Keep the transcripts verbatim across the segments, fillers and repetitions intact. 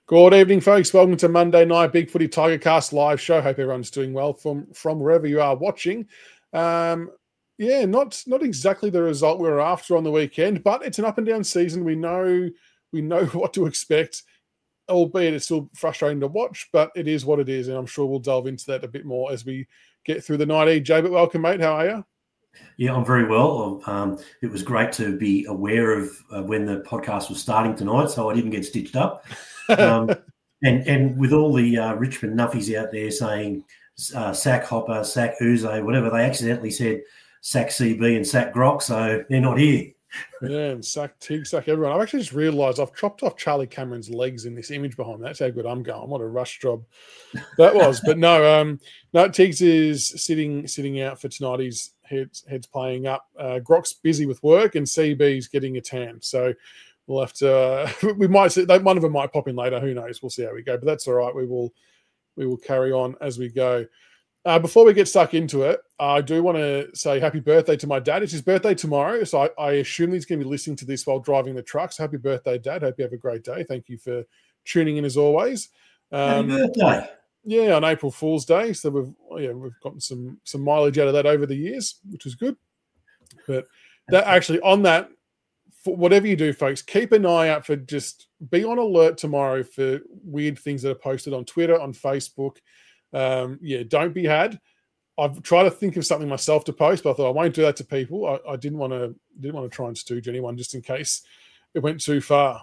Good evening, folks. Welcome to Monday Night Big Footy Tigercast live show. Hope everyone's doing well from, from wherever you are watching. Um, yeah, not not exactly the result we were after on the weekend, but it's an up and down season. We know we know what to expect, albeit it's still frustrating to watch, but it is what it is, and I'm sure we'll delve into that a bit more as we get through the night. E J, but welcome, mate. How are you? Yeah, I'm very well. Um, it was great to be aware of uh, when the podcast was starting tonight, so I didn't get stitched up. Um, and and with all the uh, Richmond nuffies out there saying uh, sack Hopper, sack Uze, whatever, they accidentally said sack C B and sack Grock, so they're not here. Yeah, and sack Tig, sack everyone. I've actually just realised I've chopped off Charlie Cameron's legs in this image behind me. That's how good I'm going. What a rush job that was. But no, um, no, Tiggs is sitting sitting out for tonight. He's heads heads playing up. Uh, Grock's busy with work, and C B's getting a tan. So we'll have to. Uh, we might see. One of them might pop in later. Who knows? We'll see how we go. But that's all right. We will we will carry on as we go. Uh, before we get stuck into it, I do want to say happy birthday to my dad. It's his birthday tomorrow, so I, I assume he's going to be listening to this while driving the truck. So happy birthday, Dad. Hope you have a great day. Thank you for tuning in as always. Um, happy birthday. Yeah, on April Fool's Day. So we've yeah we've gotten some some mileage out of that over the years, which is good. But that actually on that, for whatever you do, folks, keep an eye out for just be on alert tomorrow for weird things that are posted on Twitter, on Facebook. Um, yeah, don't be had. I've tried to think of something myself to post, but I thought I won't do that to people. I, I didn't want to didn't want to try and stooge anyone just in case it went too far.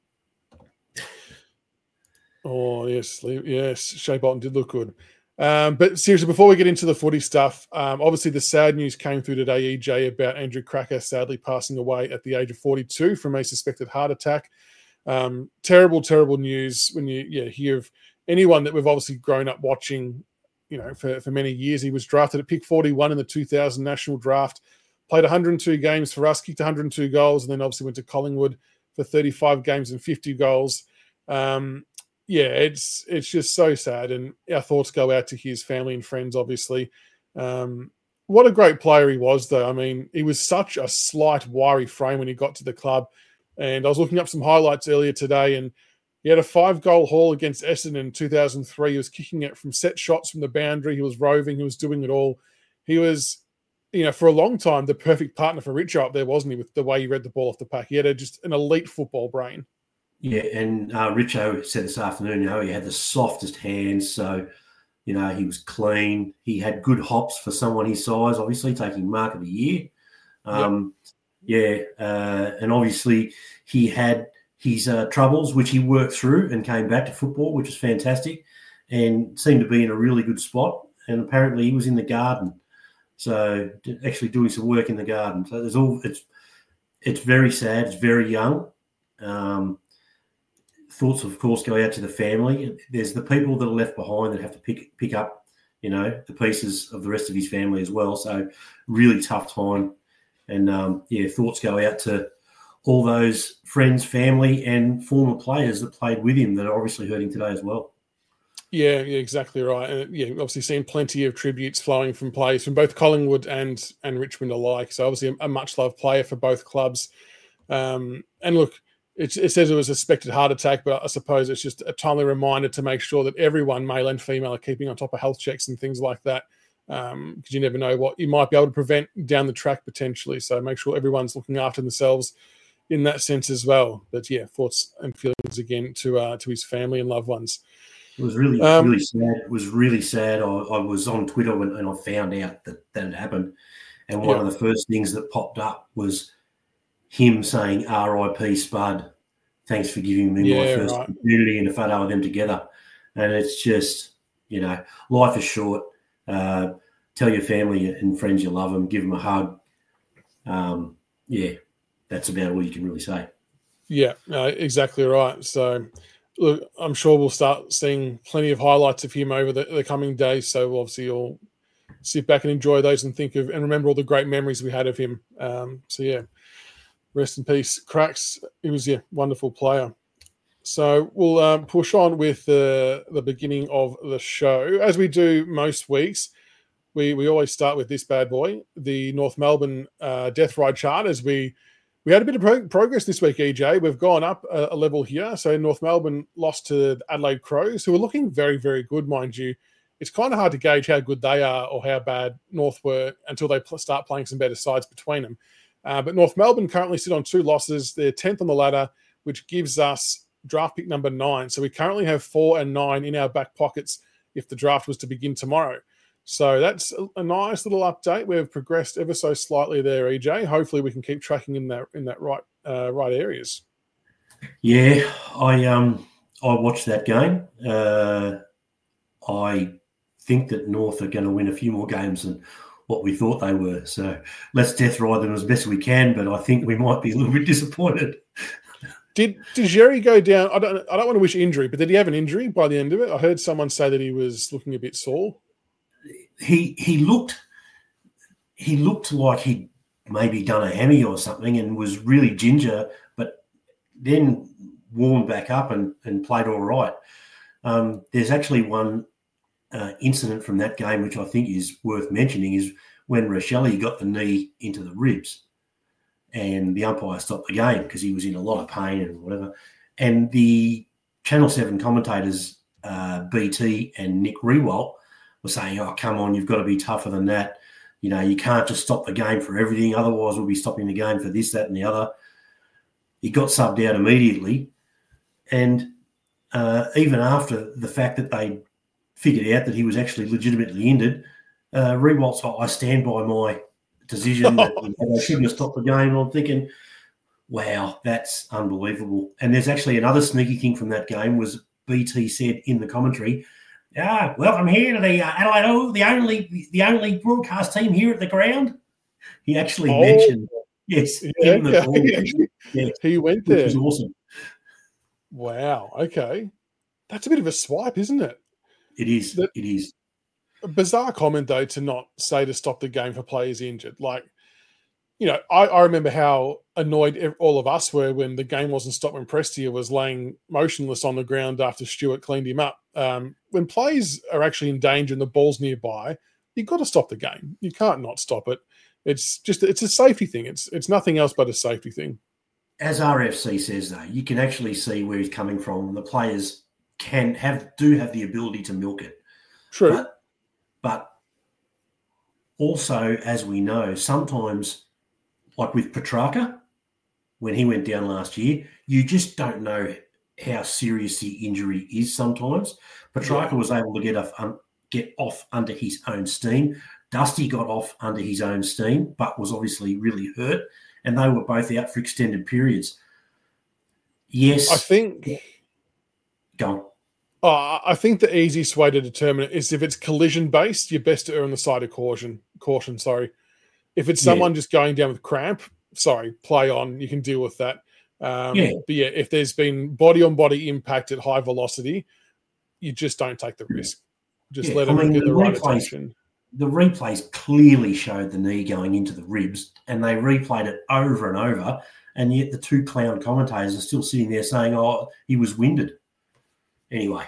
Oh yes, yes, Shea Bolton did look good. Um, but seriously, before we get into the footy stuff, um, obviously the sad news came through today, E J, about Andrew Cracker sadly passing away at the age of forty-two from a suspected heart attack. Um, terrible, terrible news when you yeah hear of anyone that we've obviously grown up watching, you know, for, for many years. He was drafted at pick forty-one in the two thousand national draft, played one hundred two games for us, kicked one hundred two goals, and then obviously went to Collingwood for thirty-five games and fifty goals. Um, yeah, it's it's just so sad, and our thoughts go out to his family and friends, obviously. Um, what a great player he was, though. I mean, he was such a slight, wiry frame when he got to the club, and I was looking up some highlights earlier today, and he had a five-goal haul against Essendon in two thousand three. He was kicking it from set shots from the boundary. He was roving. He was doing it all. He was, you know, for a long time, the perfect partner for Richo up there, wasn't he, with the way he read the ball off the pack. He had a, just an elite football brain. Yeah, and uh, Richo said this afternoon, you know, he had the softest hands. So, you know, he was clean. He had good hops for someone his size, obviously, taking mark of the year. Um, yep. Yeah, uh, and obviously he had his uh, troubles, which he worked through and came back to football, which was fantastic, and seemed to be in a really good spot. And apparently he was in the garden, so actually doing some work in the garden. So there's all it's it's very sad. It's very young. Um, thoughts, of course, go out to the family. There's the people that are left behind that have to pick pick up, you know, the pieces of the rest of his family as well. So really tough time, and um, yeah, thoughts go out to all those friends, family, and former players that played with him that are obviously hurting today as well. Yeah, yeah, exactly right. And yeah, obviously seen plenty of tributes flowing from players from both Collingwood and and Richmond alike. So obviously a, a much-loved player for both clubs. Um, and look, it, it says it was a suspected heart attack, but I suppose it's just a timely reminder to make sure that everyone, male and female, are keeping on top of health checks and things like that, because um, you never know what you might be able to prevent down the track potentially. So make sure everyone's looking after themselves in that sense as well. But yeah, thoughts and feelings again to uh, to his family and loved ones. It was really, um, really sad. It was really sad. I, I was on Twitter when, and I found out that that had happened. And one yeah. of the first things that popped up was him saying, R I P Spud, thanks for giving me yeah, my first right. opportunity in a photo of them together. And it's just, you know, life is short. Uh, tell your family and friends you love them. Give them a hug. Um, yeah, that's about all you can really say. Yeah, no, exactly right. So, look, I'm sure we'll start seeing plenty of highlights of him over the, the coming days. So, we'll obviously all sit back and enjoy those and think of and remember all the great memories we had of him. Um, so, yeah, rest in peace, Cracks. He was a yeah, wonderful player. So, we'll um, push on with the, the beginning of the show. As we do most weeks, we, we always start with this bad boy, the North Melbourne uh, Death Ride chart, as we We had a bit of pro- progress this week, E J. We've gone up a, a level here. So North Melbourne lost to the Adelaide Crows, who are looking very, very good, mind you. It's kind of hard to gauge how good they are or how bad North were until they pl- start playing some better sides between them. Uh, but North Melbourne currently sit on two losses. They're tenth on the ladder, which gives us draft pick number nine. So we currently have four and nine in our back pockets if the draft was to begin tomorrow. So that's a, a nice little update. We've progressed ever so slightly there, E J. Hopefully we can keep tracking in that in that right uh, right areas. Yeah, I um I watched that game. Uh, I think that North are going to win a few more games than what we thought they were. So let's death ride them as best we can, but I think we might be a little bit disappointed. Did did Jerry go down? I don't I don't want to wish injury, but did he have an injury by the end of it? I heard someone say that he was looking a bit sore. He he looked he looked like he'd maybe done a hammy or something and was really ginger, but then warmed back up and, and played all right. Um, there's actually one uh, incident from that game which I think is worth mentioning is when Rochelle got the knee into the ribs and the umpire stopped the game because he was in a lot of pain and whatever. And the Channel seven commentators, uh, B T and Nick Rewalt, were saying, oh, come on, you've got to be tougher than that. You know, you can't just stop the game for everything. Otherwise, we'll be stopping the game for this, that, and the other. He got subbed out immediately. And uh, even after the fact that they figured out that he was actually legitimately injured, uh, Rewalt's like, I stand by my decision that you know, they shouldn't have stopped the game. And I'm thinking, wow, that's unbelievable. And there's actually another sneaky thing from that game was B T said in the commentary, ah, welcome here to the uh, Adelaide O, the only the only broadcast team here at the ground. He actually oh, mentioned, yes, yeah, in the yeah, ball. he, actually, yeah, he went there. Which was awesome. Wow, okay. That's a bit of a swipe, isn't it? It is, that, it is. A bizarre comment, though, to not say to stop the game for players injured. Like, you know, I, I remember how annoyed all of us were when the game wasn't stopped when Prestia was laying motionless on the ground after Stewart cleaned him up. Um, when players are actually in danger and the ball's nearby, you've got to stop the game. You can't not stop it. It's just it's a safety thing. It's it's nothing else but a safety thing. As R F C says, though, you can actually see where he's coming from. The players can have do have the ability to milk it. True. But, but also, as we know, sometimes, like with Petrarca, when he went down last year, you just don't know how serious the injury is sometimes. Petrarca yeah. was able to get off, um, get off under his own steam. Dusty got off under his own steam, but was obviously really hurt, and they were both out for extended periods. Yes. I think... Go on. Oh, I think the easiest way to determine it is if it's collision-based, you're best to err on the side of caution. Caution, sorry. If it's someone yeah. just going down with cramp, sorry, play on. You can deal with that. Um, yeah. But yeah, if there's been body-on-body impact at high velocity, you just don't take the risk. Just yeah. let them I mean, get the, the right replays, attention. The replays clearly showed the knee going into the ribs, and they replayed it over and over, and yet the two clown commentators are still sitting there saying, oh, he was winded. Anyway.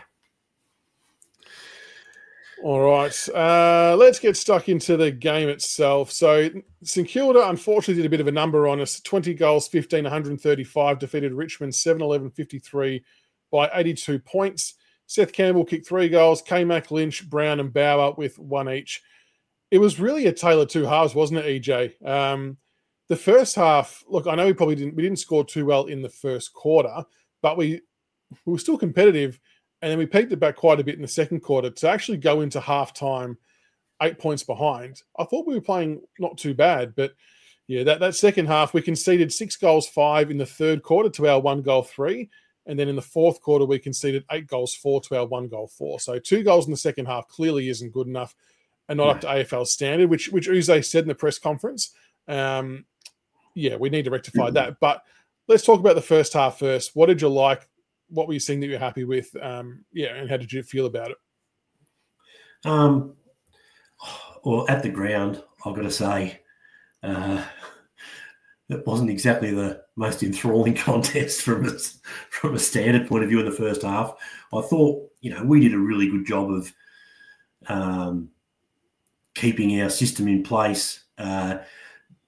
All right, uh, let's get stuck into the game itself. So St Kilda, unfortunately, did a bit of a number on us. twenty goals, fifteen, one thirty-five, defeated Richmond seven eleven fifty-three by eighty-two points. Seth Campbell kicked three goals, K-Mac, Lynch, Brown and Bauer with one each. It was really a tale of two halves, wasn't it, E J? Um, the first half, look, I know we probably didn't, we didn't score too well in the first quarter, but we, we were still competitive. And then we peaked it back quite a bit in the second quarter to actually go into halftime eight points behind. I thought we were playing not too bad, but yeah, that, that second half, we conceded six goals, five in the third quarter to our one goal, three. And then in the fourth quarter, we conceded eight goals, four to our one goal, four. So two goals in the second half clearly isn't good enough and not yeah. up to A F L standard, which, which Uze said in the press conference. Um, yeah, we need to rectify mm-hmm. that. But let's talk about the first half first. What did you like? What were you seeing that you're happy with? Um, yeah, and how did you feel about it? Um, well, at the ground, I've got to say, uh, it wasn't exactly the most enthralling contest from a, from a standard point of view in the first half. I thought, you know, we did a really good job of um, keeping our system in place. Uh,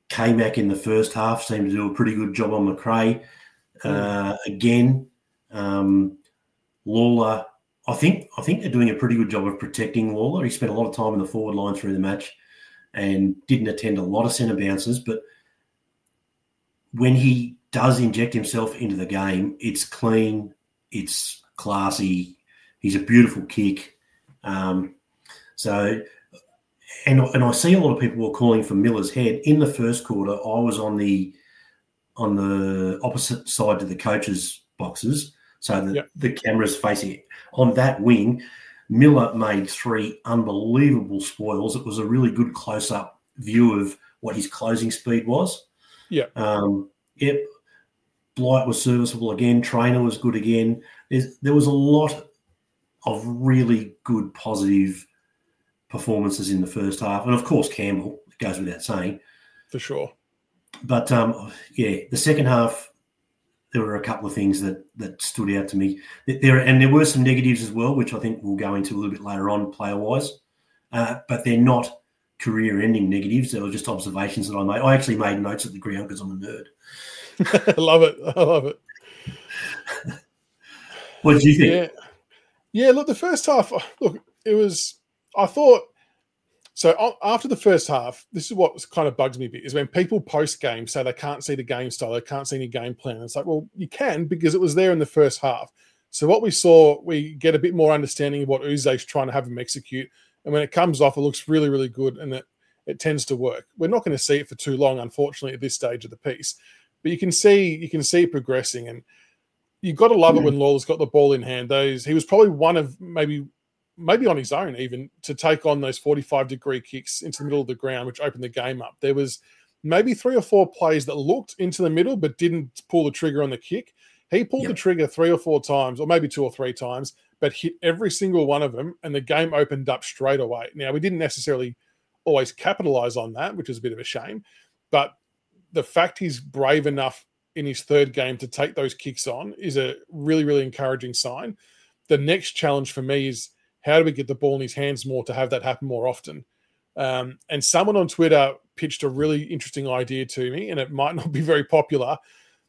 K-Mac in the first half seemed to do a pretty good job on McRae. Uh, again, um, Lawler, I think I think they're doing a pretty good job of protecting Lawler. He spent a lot of time in the forward line through the match and didn't attend a lot of centre bounces. But when he does inject himself into the game, it's clean, it's classy. He's a beautiful kick. Um, so, and, and I see a lot of people were calling for Miller's head. In the first quarter, I was on the on the opposite side to the coaches' boxes, so the, yep. the camera's facing it. On that wing, Miller made three unbelievable spoils. It was a really good close-up view of what his closing speed was. Yeah. Um, yep. Blight was serviceable again. Trainer was good again. There's, there was a lot of really good positive performances in the first half. And, of course, Campbell, it goes without saying. For sure. But, um, yeah, the second half, there were a couple of things that that stood out to me. There And there were some negatives as well, which I think we'll go into a little bit later on player-wise. Uh, but they're not career-ending negatives. They were just observations that I made. I actually made notes at the ground because I'm a nerd. I love it. I love it. What did you think? Yeah. Yeah, look, the first half, look, it was, I thought, so after the first half, this is what kind of bugs me a bit, is when people post-game say they can't see the game style, they can't see any game plan. It's like, well, you can because it was there in the first half. So what we saw, we get a bit more understanding of what Uze's trying to have him execute. And when it comes off, it looks really, really good and it, it tends to work. We're not going to see it for too long, unfortunately, at this stage of the piece. But you can see you can see it progressing. And you've got to love it when Lawler's got the ball in hand. Those He was probably one of maybe – maybe on his own even, to take on those forty-five degree kicks into the middle of the ground, which opened the game up. There was maybe three or four plays that looked into the middle but didn't pull the trigger on the kick. He pulled yep. the trigger three or four times, or maybe two or three times, but hit every single one of them, and the game opened up straight away. Now, we didn't necessarily always capitalize on that, which is a bit of a shame, but the fact he's brave enough in his third game to take those kicks on is a really, really encouraging sign. The next challenge for me is, how do we get the ball in his hands more to have that happen more often? Um, and someone on Twitter pitched a really interesting idea to me, and it might not be very popular,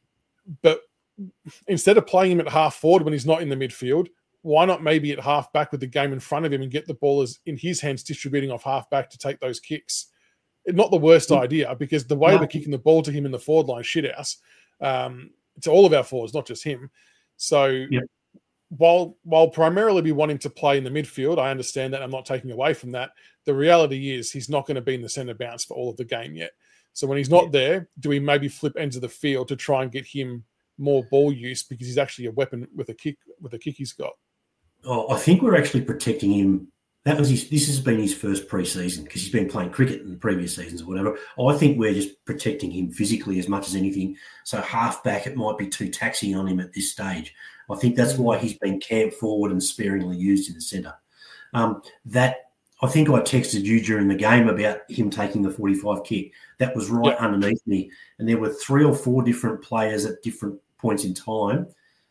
but instead of playing him at half forward when he's not in the midfield, why not maybe at half back with the game in front of him and get the ball as in his hands distributing off half back to take those kicks? Not the worst mm-hmm. idea, because the way no. they're kicking the ball to him in the forward line, shit house, um, to all of our forwards, not just him. So yep. While while primarily we want him to play in the midfield, I understand that. I'm not taking away from that. The reality is he's not going to be in the centre bounce for all of the game yet. So when he's not yeah. there, do we maybe flip ends of the field to try and get him more ball use, because he's actually a weapon with a kick with a kick he's got? Oh, I think we're actually protecting him. That was his, this has been his first pre-season, because he's been playing cricket in the previous seasons or whatever. I think we're just protecting him physically as much as anything. So half back, it might be too taxing on him at this stage. I think that's why he's been camped forward and sparingly used in the centre. Um, that I think I texted you during the game about him taking the forty-five kick. That was right yep. underneath me. And there were three or four different players at different points in time.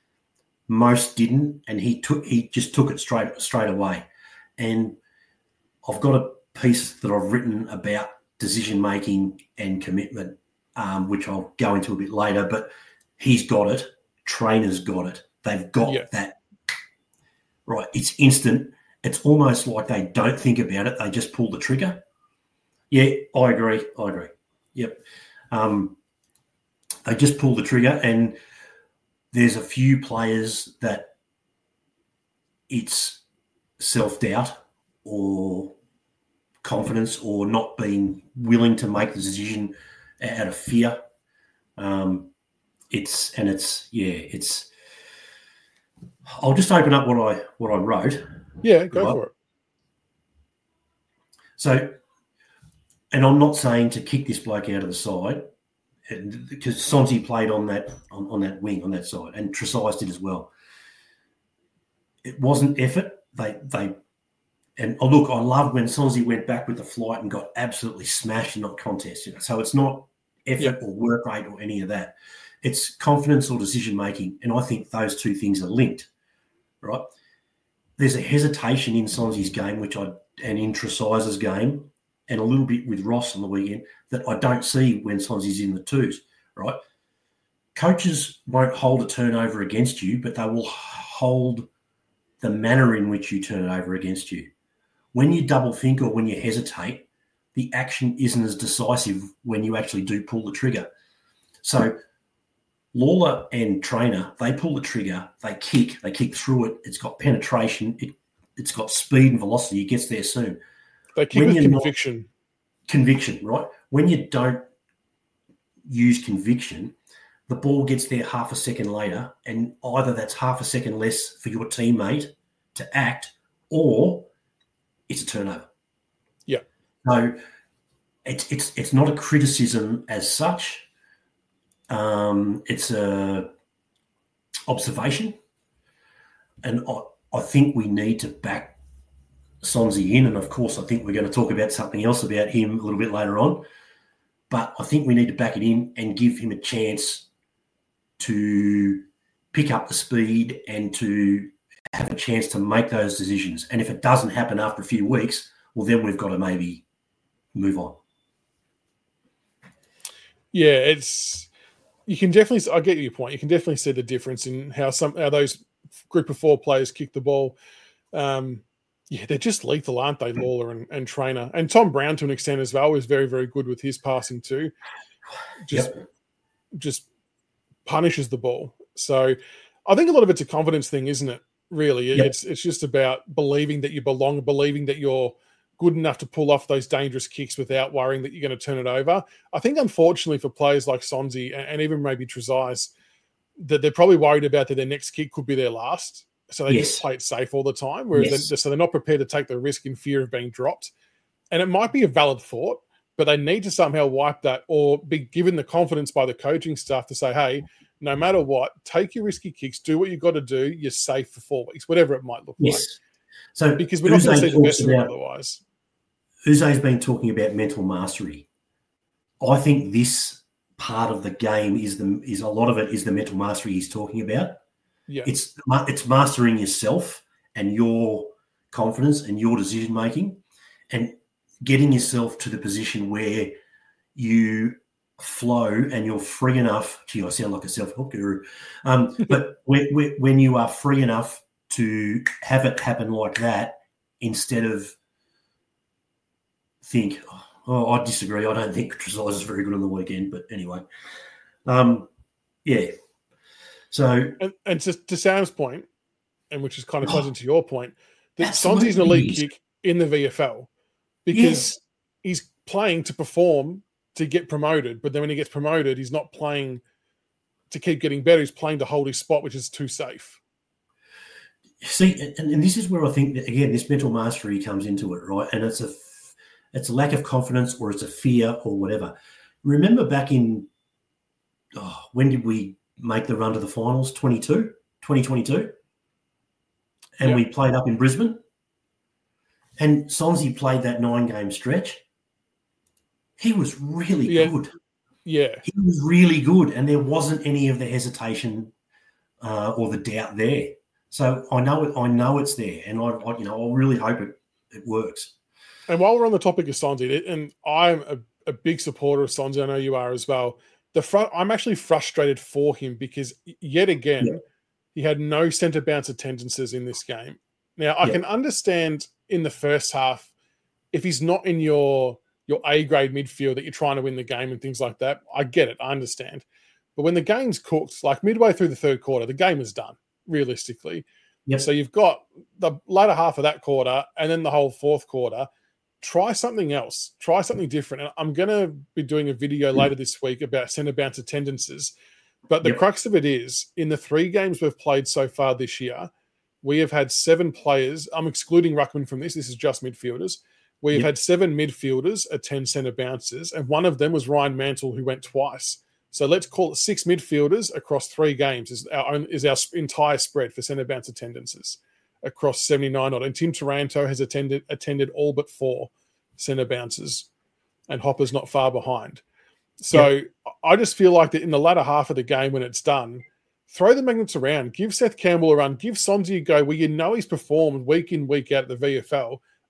Most didn't, and he took he just took it straight straight away. And I've got a piece that I've written about decision-making and commitment, um, which I'll go into a bit later, but he's got it. Trainer's got it. They've got yeah. that. Right, it's instant. It's almost like they don't think about it. They just pull the trigger. Yeah, I agree. I agree. Yep. Um, they just pull the trigger, and there's a few players that it's self-doubt or confidence or not being willing to make the decision out of fear. Um, it's and it's yeah, it's. I'll just open up what I what I wrote. Yeah, go right? for it. So, and I'm not saying to kick this bloke out of the side, because Sonsie played on that on, on that wing on that side, and Tresize did as well. It wasn't effort. They they and oh look, I loved when Sonsie went back with the flight and got absolutely smashed in that contest. You know? So it's not effort yep. or work rate or any of that. It's confidence or decision making, and I think those two things are linked. Right? There's a hesitation in Sonsie's game, which I and in Tresize's game, and a little bit with Ross on the weekend that I don't see when Swansea's in the twos, right? Coaches won't hold a turnover against you, but they will hold the manner in which you turn it over against you. When you double think or when you hesitate, the action isn't as decisive when you actually do pull the trigger. So Lawler and Trainer, they pull the trigger, they kick, they kick through it. It's got penetration, it, it's got speed and velocity. It gets there soon. They kick when with conviction. Not, conviction, right? When you don't use conviction, the ball gets there half a second later, and either that's half a second less for your teammate to act, or it's a turnover. Yeah. So it's it's it's not a criticism as such. Um, it's a observation, and I, I think we need to back Sonsie in. And of course, I think we're going to talk about something else about him a little bit later on. But I think we need to back it in and give him a chance to pick up the speed and to have a chance to make those decisions. And if it doesn't happen after a few weeks, well, then we've got to maybe move on. Yeah, it's you can definitely. I get your point. You can definitely see the difference in how some how those group of four players kick the ball. Um, yeah, they're just lethal, aren't they? Lawler and, and Trainer, and Tom Brown to an extent as well is very very good with his passing too. Just Yep. just punishes the ball. So I think a lot of it's a confidence thing, isn't it? Really, Yep. it's it's just about believing that you belong, believing that you're good enough to pull off those dangerous kicks without worrying that you're going to turn it over. I think, unfortunately, for players like Sonsie and, and even maybe Trezise, that they're probably worried about that their next kick could be their last. So they Yes. just play it safe all the time, whereas Yes. they, so they're not prepared to take the risk in fear of being dropped. And it might be a valid thought, but they need to somehow wipe that or be given the confidence by the coaching staff to say, hey, no matter what, take your risky kicks, do what you've got to do, you're safe for four weeks, whatever it might look Yes. like. So Because we're not going to see the best of them about, otherwise. Uze's been talking about mental mastery. I think this part of the game is the is a lot of it is the mental mastery he's talking about. Yeah. It's it's mastering yourself and your confidence and your decision making, and getting yourself to the position where you flow and you're free enough. Gee, I sound like a self-help guru. Um, but when, when you are free enough to have it happen like that, instead of think, oh, I disagree. I don't think Trezise is very good on the weekend. But anyway, um, yeah. So, And, and to, to Sam's point, and which is kind of ties Oh, into your point, that absolutely Sonsie's an elite is. kick in the V F L because Yes. he's playing to perform to get promoted. But then when he gets promoted, he's not playing to keep getting better. He's playing to hold his spot, which is too safe. See, and, and this is where I think that, again, this mental mastery comes into it, right? And it's a it's a lack of confidence, or it's a fear, or whatever. Remember back in oh, when did we make the run to the finals? twenty-two, twenty twenty-two, and Yeah. we played up in Brisbane. And Sonsie played that nine-game stretch. He was really Yeah. good. Yeah. He was really good, and there wasn't any of the hesitation uh, or the doubt there. So I know it. I know it's there, and I, I you know, I really hope it it works. And while we're on the topic of Sonsie, and I'm a, a big supporter of Sonsie, I know you are as well. The front, I'm actually frustrated for him because yet again, Yeah. he had no centre bounce attendances in this game. Now, I Yeah. can understand in the first half, if he's not in your your A grade midfield that you're trying to win the game and things like that, I get it, I understand. But when the game's cooked, like midway through the third quarter, the game is done, realistically. Yep. So you've got the latter half of that quarter and then the whole fourth quarter. Try something else. Try something different. And I'm going to be doing a video later this week about centre bounce attendances. But the Yep. crux of it is, in the three games we've played so far this year, we have had seven players. I'm excluding Ruckman from this. This is just midfielders. We've Yep. had seven midfielders attend centre bounces, and one of them was Ryan Mantle, who went twice. So let's call it six midfielders across three games is our own, is our entire spread for centre bounce attendances across seventy-nine odd. And Tim Taranto has attended attended all but four centre bounces, and Hopper's not far behind. So Yep. I just feel like that in the latter half of the game when it's done, throw the magnets around, give Seth Campbell a run, give Sonsie a go where you know he's performed week in, week out at the V F L.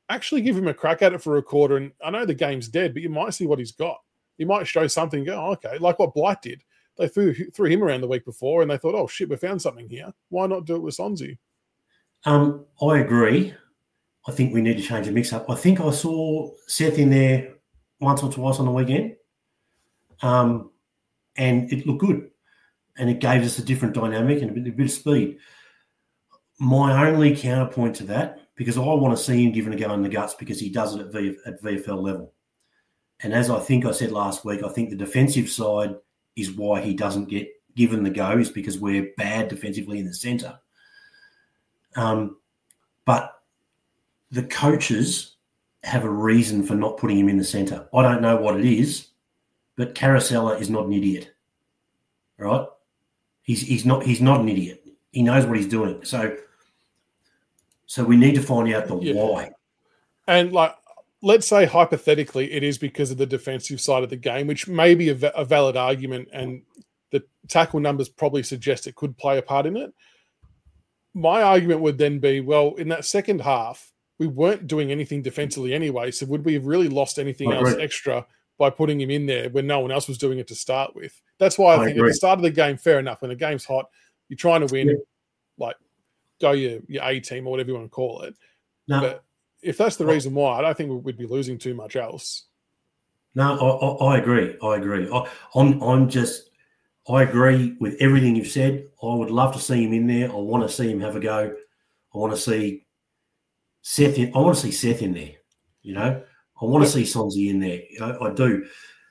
actually give him a crack at it for a quarter. And I know the game's dead, but you might see what he's got. He might show something and go, oh, okay, like what Blight did. They threw, threw him around the week before and they thought, oh, shit, we found something here. Why not do it with Sonsie? Um, I agree. I think we need to change the mix-up. I think I saw Seth in there once or twice on the weekend, um, and it looked good. And it gave us a different dynamic and a bit, a bit of speed. My only counterpoint to that, because I want to see him given a go in the guts because he does it at, v, at V F L level. And as I think I said last week, I think the defensive side is why he doesn't get given the go, is because we're bad defensively in the centre. Um, but the coaches have a reason for not putting him in the centre. I don't know what it is, but Caracella is not an idiot, right? He's he's not he's not an idiot. He knows what he's doing. So, so we need to find out the yeah. why. And like, let's say hypothetically, it is because of the defensive side of the game, which may be a, va- a valid argument, and the tackle numbers probably suggest it could play a part in it. My argument would then be, well, in that second half, we weren't doing anything defensively anyway. So would we have really lost anything else extra by putting him in there when no one else was doing it to start with? That's why I, I think agree. At the start of the game, fair enough. When the game's hot, you're trying to win, yeah. like go your, your A team or whatever you want to call it. No. But if that's the reason why, I don't think we'd be losing too much else. No, I, I, I agree. I agree. I, I'm, I'm just, I agree with everything you've said. I would love to see him in there. I want to see him have a go. I want to see Seth in, I want to see Seth in there, you know. I want to see Sonsie in there. You know, I do.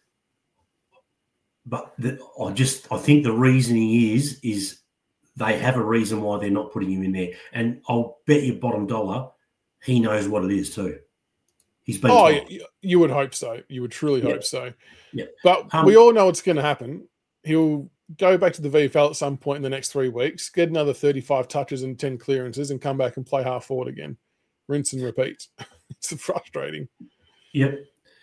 But the, I just, I think the reasoning is, is they have a reason why they're not putting him in there. And I'll bet you bottom dollar, he knows what it is too. He's been. Oh, you, you would hope so. You would truly yeah. hope so. Yeah. But um, we all know what's going to happen. He'll go back to the V F L at some point in the next three weeks, get another thirty-five touches and ten clearances, and come back and play half forward again. Rinse and repeat. It's frustrating. Yep.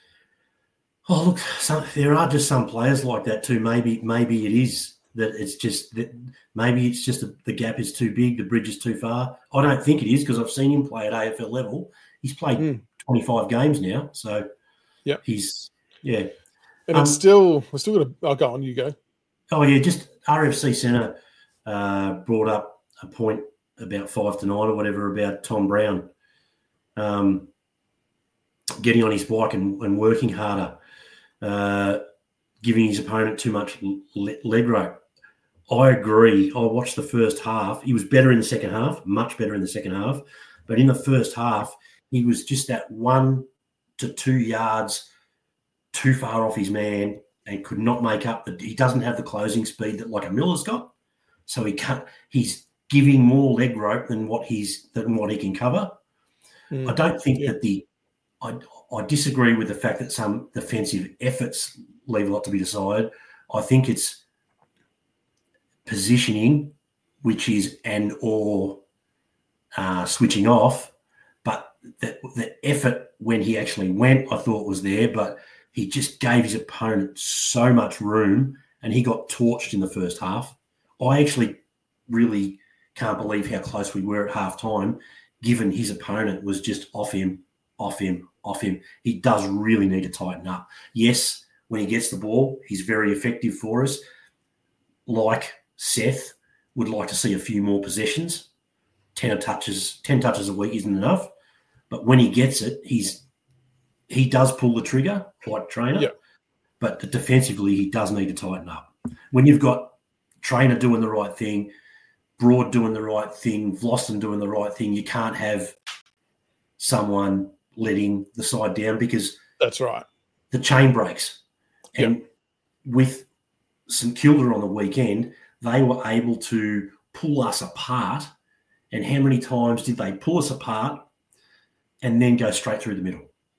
Oh, look, some, there are just some players like that too. Maybe, maybe it is that it's just that maybe it's just a, the gap is too big, the bridge is too far. I don't think it is because I've seen him play at A F L level. He's played mm. twenty-five games now, so yeah, he's yeah. And um, it's still we're still going to. Oh, go on, you go. Oh yeah, just R F C Centre uh, brought up a point about five to nine or whatever about Tom Brown. Um, getting on his bike and, and working harder, uh, giving his opponent too much le- leg rope. I agree. I watched the first half. He was better in the second half, much better in the second half. But in the first half, he was just that one to two yards too far off his man and could not make up. The, he doesn't have the closing speed that like a Miller's got. So he can't. He's giving more leg rope than what he's than what he can cover. Mm. I don't think yeah. that the I, I disagree with the fact that some defensive efforts leave a lot to be desired. I think it's positioning, which is and or uh, switching off. But the, the effort when he actually went, I thought was there, but he just gave his opponent so much room and he got torched in the first half. I actually really can't believe how close we were at halftime, given his opponent was just off him, off him, off him. He does really need to tighten up. Yes, when he gets the ball, he's very effective for us. Like Seth, would like to see a few more possessions. Ten touches, ten touches a week isn't enough. But when he gets it, he's he does pull the trigger like Trainer. Yeah. But defensively, he does need to tighten up. When you've got Trainer doing the right thing, Broad doing the right thing, Vlosten doing the right thing, you can't have someone letting the side down because that's right. The chain breaks. And yep. with St Kilda on the weekend, they were able to pull us apart. And how many times did they pull us apart and then go straight through the middle?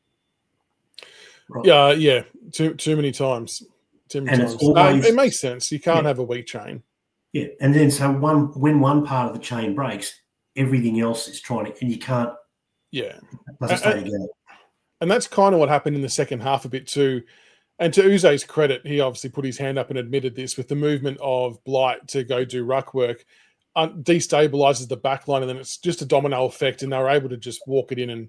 Right. Yeah, yeah. Too too many times. Too many and times. Always, uh, it makes sense. You can't yeah. have a weak chain. Yeah. And then so one when one part of the chain breaks, everything else is trying to, and you can't. Yeah. Doesn't stay together. And that's kind of what happened in the second half a bit too. And to Uze's credit, he obviously put his hand up and admitted this with the movement of Blight to go do ruck work, um, destabilizes the back line, and then it's just a domino effect, and they were able to just walk it in and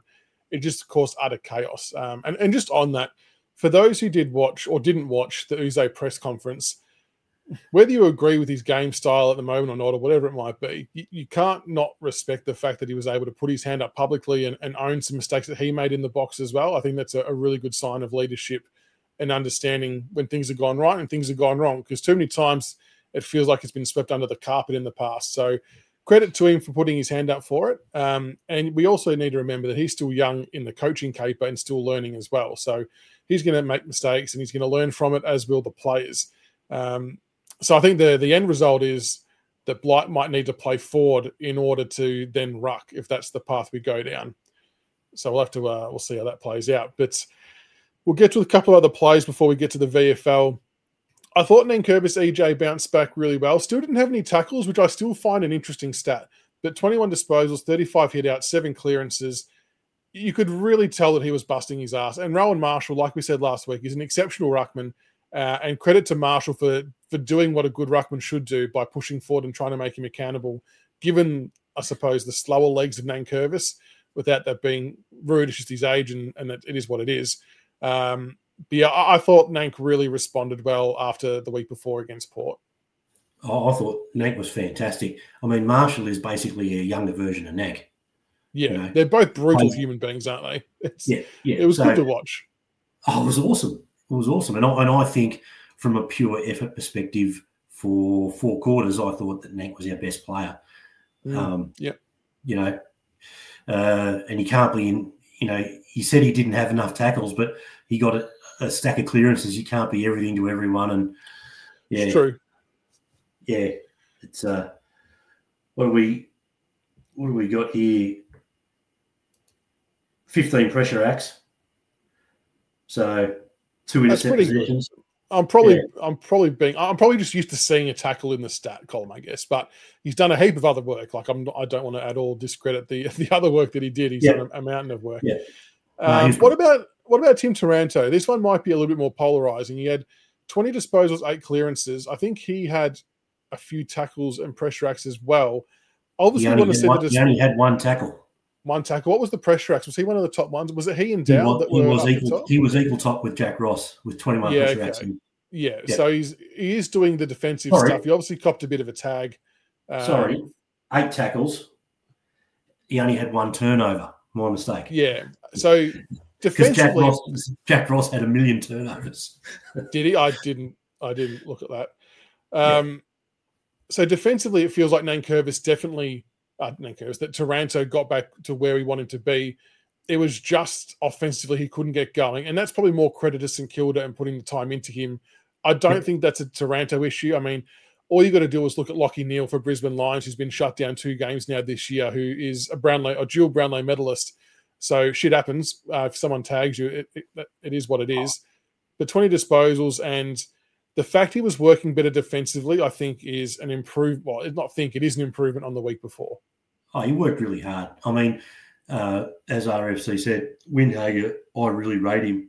it just caused utter chaos. Um, and, and just on that, for those who did watch or didn't watch the Uze press conference, whether you agree with his game style at the moment or not, or whatever it might be, you, you can't not respect the fact that he was able to put his hand up publicly and, and own some mistakes that he made in the box as well. I think that's a, a really good sign of leadership and understanding when things have gone right and things have gone wrong, because too many times it feels like it's been swept under the carpet in the past. So credit to him for putting his hand up for it. Um, and we also need to remember that he's still young in the coaching caper and still learning as well. So he's going to make mistakes and he's going to learn from it, as will the players. Um, so I think the, the end result is that Blight might need to play forward in order to then ruck, if that's the path we go down. So we'll have to, uh, we'll see how that plays out. But we'll get to a couple of other plays before we get to the V F L. I thought Nankervis E J bounced back really well. Still didn't have any tackles, which I still find an interesting stat. But twenty-one disposals, thirty-five hit outs, seven clearances. You could really tell that he was busting his ass. And Rowan Marshall, like we said last week, is an exceptional ruckman. Uh, and credit to Marshall for, for doing what a good ruckman should do by pushing forward and trying to make him accountable, given, I suppose, the slower legs of Nankervis, without that being rude. It's just his age, and, and it, it is what it is. Um, but yeah, I, I thought Nank really responded well after the week before against Port. Oh, I thought Nank was fantastic. I mean, Marshall is basically a younger version of Nank. Yeah, you know? They're both brutal I, human beings, aren't they? It's, yeah, yeah. It was so, good to watch. Oh, it was awesome. It was awesome. And I, and I think from a pure effort perspective for four quarters, I thought that Nank was our best player. Mm, um, yeah. You know, uh, and he can't be in, you know, he said he didn't have enough tackles, but he got a, a stack of clearances. You can't be everything to everyone. And yeah, it's true. Yeah. It's, uh, what do we, what do we got here? fifteen pressure acts. So, two intercept positions. I'm probably, yeah. I'm probably being, I'm probably just used to seeing a tackle in the stat column, I guess. But he's done a heap of other work. Like I'm, I don't want to at all discredit the the other work that he did. He's yeah. done a, a mountain of work. Yeah. Um, no, what about what about Tim Taranto? This one might be a little bit more polarizing. He had twenty disposals, eight clearances. I think he had a few tackles and pressure acts as well. Obviously, he only, want to had, say one, that he only had one tackle. One tackle. What was the pressure acts? Was he one of the top ones? Was it he and Dowd he was, that he were was up equal, the top? He was equal top with Jack Ross with twenty-one yeah, pressure okay. acts. And, yeah, yeah, so he's he is doing the defensive Sorry. stuff. He obviously copped a bit of a tag. Um, Sorry, eight tackles. He only had one turnover. My mistake. Yeah. So defensively, Jack Ross, Jack Ross had a million turnovers. Did he? I didn't. I didn't look at that. Um, yeah. So defensively, it feels like Nankervis definitely. Uh, Nankervis, that Taranto got back to where he wanted to be. It was just offensively he couldn't get going, and that's probably more credit to St Kilda and putting the time into him. I don't yeah. think that's a Taranto issue. I mean, all you got to do is look at Lockie Neal for Brisbane Lions, who's been shut down two games now this year, who is a Brownlow, a dual Brownlow medalist. So shit happens. Uh, if someone tags you, it, it, it is what it is. But twenty disposals and the fact he was working better defensively, I think, is an improvement. Well, not think, it is an improvement on the week before. Oh, he worked really hard. I mean, uh, as R F C said, Windhager, I really rate him.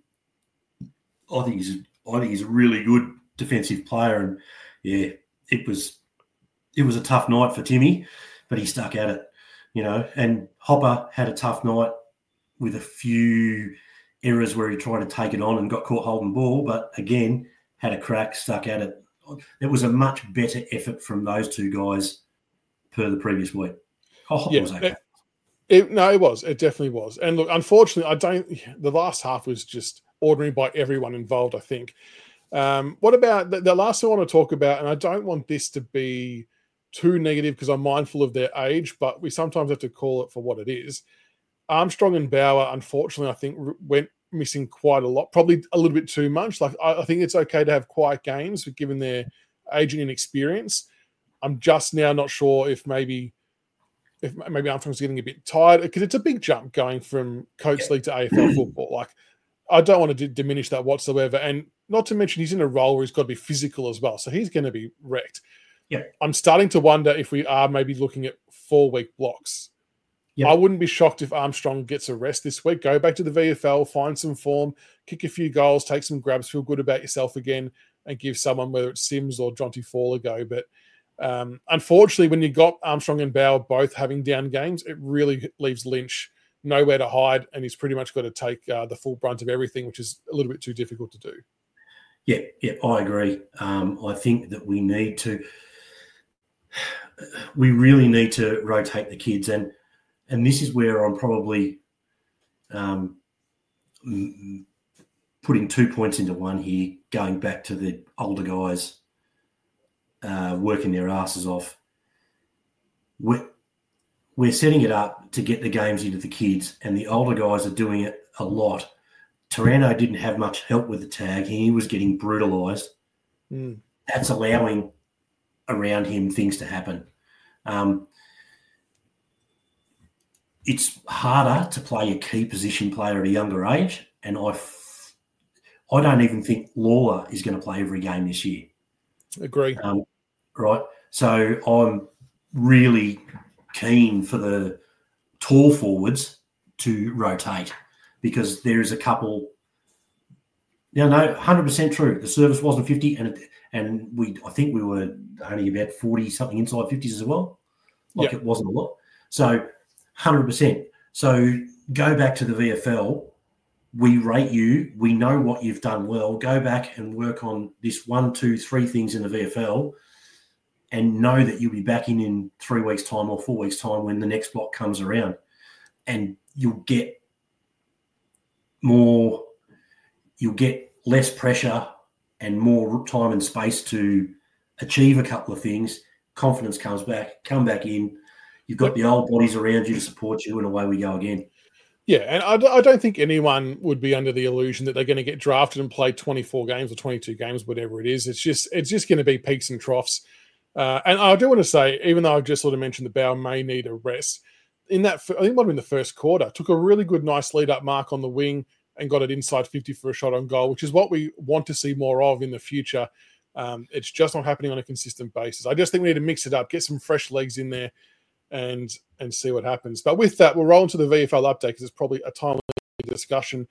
I think he's, I think he's a really good defensive player, and yeah, it was, it was a tough night for Timmy, but he stuck at it, you know. And Hopper had a tough night with a few errors where he tried to take it on and got caught holding ball, but again, had a crack, stuck at it. It was a much better effort from those two guys per the previous week. Oh, yeah, was okay. it, it, no, it was. It definitely was. And look, unfortunately, I don't. The last half was just ordinary by everyone involved, I think. Um, what about the, the last thing I want to talk about? And I don't want this to be too negative because I'm mindful of their age, but we sometimes have to call it for what it is. Armstrong and Bauer, unfortunately, I think went missing quite a lot, probably a little bit too much. Like I, I think it's okay to have quiet games, given their age and inexperience. I'm just now not sure if maybe if maybe Armstrong's getting a bit tired because it's a big jump going from Coates yeah. League to A F L football. Like I don't want to d- diminish that whatsoever, and not to mention he's in a role where he's got to be physical as well, so he's going to be wrecked. Yeah, I'm starting to wonder if we are maybe looking at four week blocks. Yep. I wouldn't be shocked if Armstrong gets a rest this week. Go back to the V F L, find some form, kick a few goals, take some grabs, feel good about yourself again, and give someone, whether it's Sims or Jonty Fall, a go. But um, unfortunately, when you got Armstrong and Bauer both having down games, it really leaves Lynch nowhere to hide, and he's pretty much got to take uh, the full brunt of everything, which is a little bit too difficult to do. Yeah, yeah, I agree. Um, I think that we need to, we really need to rotate the kids, and and this is where I'm probably um, putting two points into one here, going back to the older guys uh, working their asses off. We're, we're setting it up to get the games into the kids, and the older guys are doing it a lot. Taranto didn't have much help with the tag. He was getting brutalised. Mm. That's allowing around him things to happen. Um, it's harder to play a key position player at a younger age, and I, f- I don't even think Lawler is going to play every game this year. Agree. Um, right? So I'm really keen for the tall forwards to rotate, because there is a couple. Yeah, no, one hundred percent true. The service wasn't fifty, and and we I think we were only about forty something inside fifties as well. Like Yep. It wasn't a lot. So one hundred percent. So go back to the V F L. We rate you. We know what you've done well. Go back and work on this one, two, three things in the V F L, and know that you'll be back in in three weeks' time or four weeks' time when the next block comes around, and you'll get more. You'll get less pressure and more time and space to achieve a couple of things. Confidence comes back, come back in. You've got the old bodies around you to support you, and away we go again. Yeah, and I, I don't think anyone would be under the illusion that they're going to get drafted and play twenty-four games or twenty-two games, whatever it is. It's just it's just going to be peaks and troughs. Uh, and I do want to say, even though I've just sort of mentioned the Bower may need a rest, in that, I think it might have been the first quarter, took a really good, nice lead-up mark on the wing and got it inside fifty for a shot on goal, which is what we want to see more of in the future. Um, it's just not happening on a consistent basis. I just think we need to mix it up, get some fresh legs in there, and and see what happens. But with that, we'll roll into the V F L update, because it's probably a timely discussion.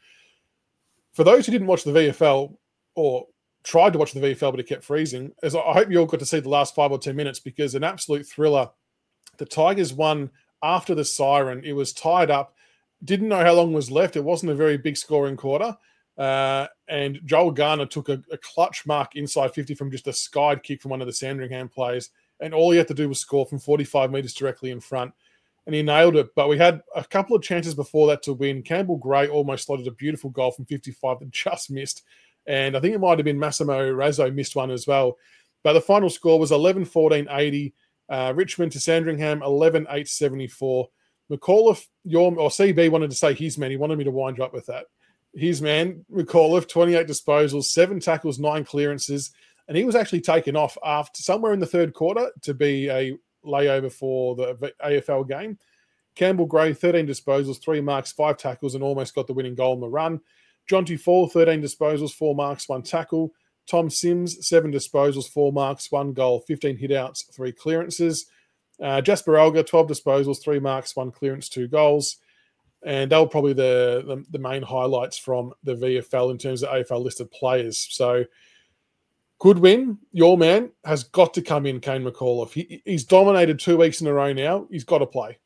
For those who didn't watch the V F L or tried to watch the V F L but it kept freezing, as I hope you all got to see the last five or ten minutes, because an absolute thriller. The Tigers won after the siren. It was tied up. Didn't know how long was left. It wasn't a very big scoring quarter. Uh, and Joel Garner took a, a clutch mark inside fifty from just a skied kick from one of the Sandringham players. And all he had to do was score from forty-five metres directly in front. And he nailed it. But we had a couple of chances before that to win. Campbell Gray almost slotted a beautiful goal from fifty-five that just missed. And I think it might have been Massimo Razzo missed one as well. But the final score was eleven fourteen eighty. Uh, Richmond to Sandringham, eleven eight seventy-four. McAuliffe, your, or C B wanted to say his man. He wanted me to wind you up with that. His man, McAuliffe, twenty-eight disposals, seven tackles, nine clearances. And he was actually taken off after somewhere in the third quarter to be a layover for the A F L game. Campbell Gray, thirteen disposals, three marks, five tackles, and almost got the winning goal on the run. Jonty Fall, thirteen disposals, four marks, one tackle. Tom Sims, seven disposals, four marks, one goal, fifteen hitouts, three clearances. Uh, Jasper Elga, twelve disposals, three marks, one clearance, two goals. And they were probably the, the, the main highlights from the V F L in terms of A F L listed players. So, good win. Your man has got to come in, Kane McAuliffe. He, he's dominated two weeks in a row now. He's got to play.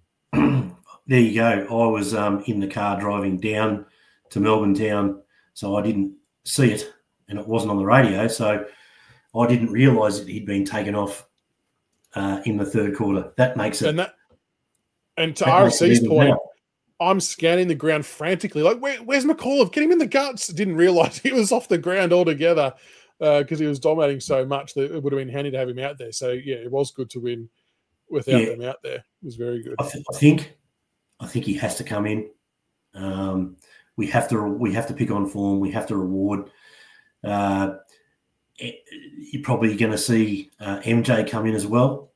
There you go. I was um, in the car driving down to Melbourne town, so I didn't see it, and it wasn't on the radio, so I didn't realise that he'd been taken off uh, in the third quarter. That makes it... And, that, and to R F C's point, now. I'm scanning the ground frantically, like, Where, where's McAuliffe? Get him in the guts. Didn't realise he was off the ground altogether because uh, he was dominating so much that it would have been handy to have him out there. So, yeah, it was good to win without yeah. them out there. It was very good. I, th- I think I think he has to come in. Um, we have to we have to pick on form. We have to reward. Uh, you're probably going to see uh, M J come in as well.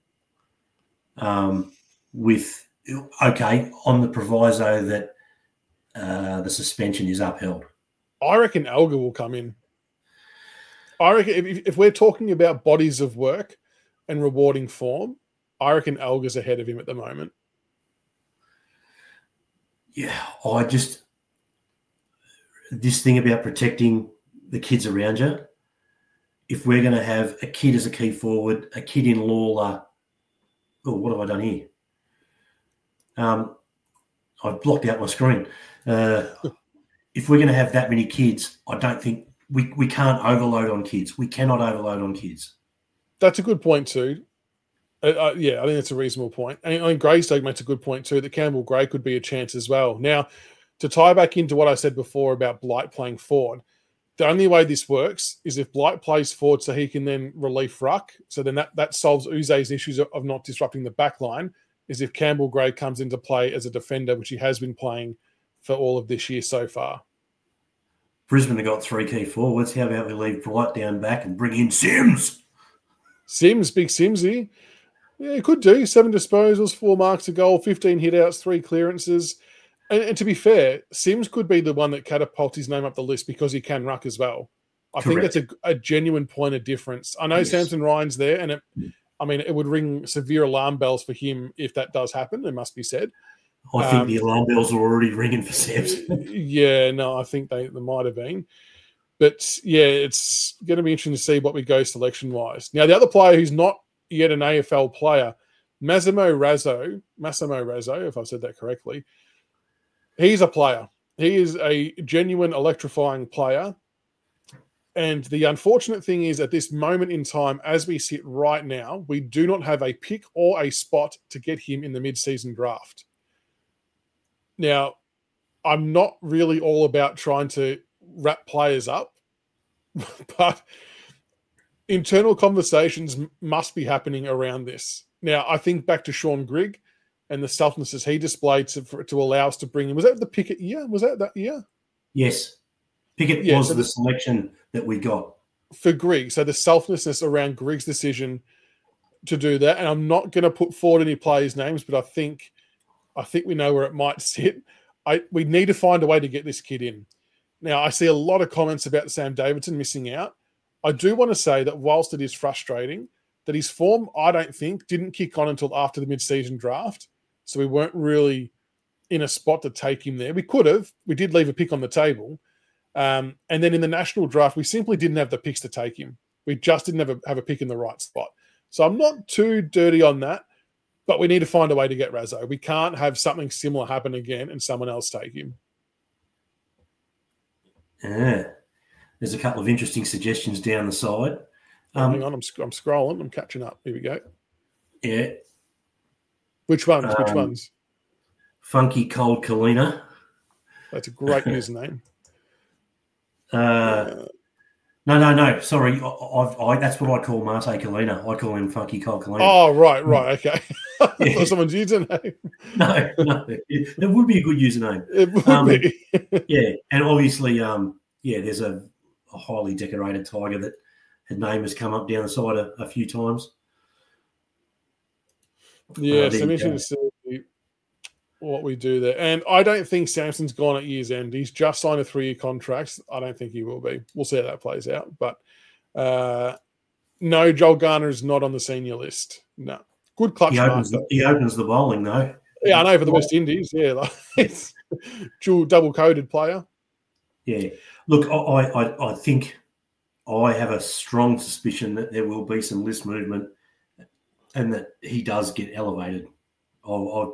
Um, with okay on the proviso that uh, the suspension is upheld. I reckon Elga will come in. I reckon if, if we're talking about bodies of work and rewarding form, I reckon Elga's ahead of him at the moment. Yeah, I just this thing about protecting the kids around you. If we're going to have a kid as a key forward, a kid in Lawler, oh, what have I done here? Um, I've blocked out my screen. Uh, if we're going to have that many kids, I don't think we, we can't overload on kids. We cannot overload on kids. That's a good point too. Uh, uh, yeah, I think that's a reasonable point. And I think Greystoke makes a good point too, that Campbell Gray could be a chance as well. Now, to tie back into what I said before about Blight playing forward, the only way this works is if Blight plays forward so he can then relief ruck. So then that, that solves Uze's issues of, of not disrupting the back line, is if Campbell Gray comes into play as a defender, which he has been playing for all of this year so far. Brisbane have got three key forwards. How about we leave Blight down back and bring in Sims? Sims, big Simsy. Yeah, he could do. Seven disposals, four marks a goal, fifteen hit-outs, three clearances. And, and to be fair, Sims could be the one that catapults his name up the list because he can ruck as well. I Correct. think that's a, a genuine point of difference. I know yes. Samson Ryan's there, and it, I mean, it would ring severe alarm bells for him if that does happen, it must be said. I think um, the alarm bells are already ringing for Samson. Yeah, no, I think they, they might have been. But, yeah, it's going to be interesting to see what we go selection-wise. Now, the other player who's not yet an A F L player, Massimo Razzo, Massimo Razzo, if I've said that correctly, he's a player. He is a genuine electrifying player. And the unfortunate thing is, at this moment in time, as we sit right now, we do not have a pick or a spot to get him in the mid-season draft. Now, I'm not really all about trying to wrap players up, but internal conversations must be happening around this. Now, I think back to Sean Grigg and the selflessness he displayed to, for, to allow us to bring him. Was that the Pickett year? Was that that year? Yes. Pickett yeah, was so the selection that we got. For Grigg. So the selflessness around Grigg's decision to do that. And I'm not going to put forward any players' names, but I think I think we know where it might sit. I We need to find a way to get this kid in. Now, I see a lot of comments about Sam Davidson missing out. I do want to say that whilst it is frustrating, that his form, I don't think, didn't kick on until after the mid-season draft. So we weren't really in a spot to take him there. We could have. We did leave a pick on the table. Um, and then in the national draft, we simply didn't have the picks to take him. We just didn't have a, have a pick in the right spot. So I'm not too dirty on that, but we need to find a way to get Razzo. We can't have something similar happen again and someone else take him. Yeah. There's a couple of interesting suggestions down the side. Um, Hang on, I'm, I'm scrolling. I'm catching up. Here we go. Yeah. Which ones? Um, Which ones? Funky Cold Kalina. That's a great username. Uh, uh, no, no, no. Sorry, I, I, I, that's what I call Mate Kalina. I call him Funky Cold Kalina. Oh, right, right, okay. I thought someone's username. No, no, it, it would be a good username. It would um, be. Yeah, and obviously, um, yeah, there's a, a highly decorated tiger that her name has come up down the side a, a few times. Yeah, uh, so I'm interested to see what we do there. And I don't think Samson's gone at year's end. He's just signed a three-year contract. I don't think he will be. We'll see how that plays out. But uh, no, Joel Garner is not on the senior list. No. Good clutch he opens, master. The, he opens the bowling, though. Yeah, I know, for the West Indies. Yeah, like, it's dual double-coded player. Yeah. Look, I, I, I think I have a strong suspicion that there will be some list movement and that he does get elevated. I, I,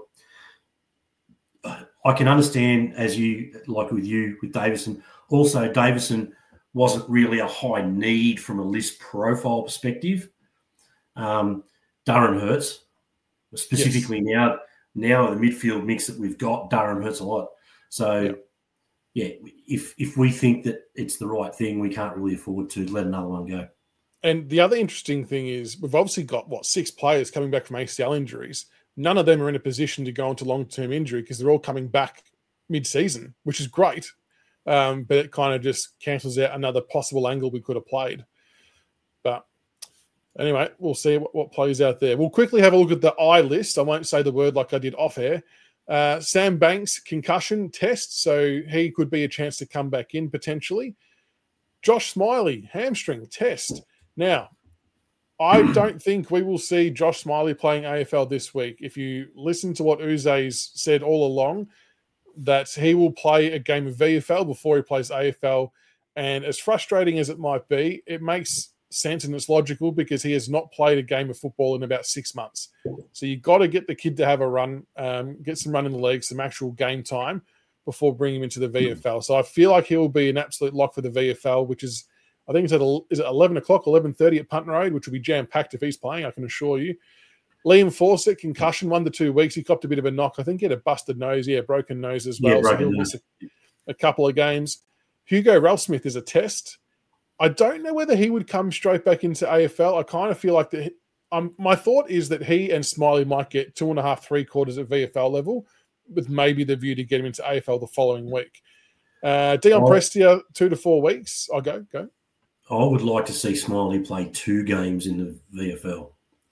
I can understand, as you, like with you, with Davison. Also, Davison wasn't really a high need from a list profile perspective. Um, Durham hurts, specifically yes. now. Now the midfield mix that we've got, Durham hurts a lot. So, yep. yeah, if if we think that it's the right thing, we can't really afford to let another one go. And the other interesting thing is we've obviously got, what, six players coming back from A C L injuries. None of them are in a position to go into long-term injury because they're all coming back mid-season, which is great. Um, but it kind of just cancels out another possible angle we could have played. But anyway, we'll see what, what plays out there. We'll quickly have a look at the I list. I won't say the word like I did off-air. Uh, Sam Banks, concussion test, so he could be a chance to come back in potentially. Josh Smiley, hamstring test. Now, I don't think we will see Josh Smiley playing A F L this week. If you listen to what Uze's said all along, that he will play a game of V F L before he plays A F L. And as frustrating as it might be, it makes sense and it's logical because he has not played a game of football in about six months. So you've got to get the kid to have a run, um, get some run in the league, some actual game time before bringing him into the V F L. So I feel like he'll be an absolute lock for the V F L, which is, I think it's at is it eleven o'clock, eleven thirty at Punt Road, which will be jam-packed if he's playing, I can assure you. Liam Fawcett, concussion, one to two weeks. He copped a bit of a knock. I think he had a busted nose. Yeah, broken nose as well. Yeah, so he'll miss a, a couple of games. Hugo Ralphsmith is a test. I don't know whether he would come straight back into A F L. I kind of feel like that. Um, my thought is that he and Smiley might get two and a half, three quarters at V F L level, with maybe the view to get him into A F L the following week. Uh, Dion oh. Prestia, two to four weeks. I'll go, go. I would like to see Smiley play two games in the V F L.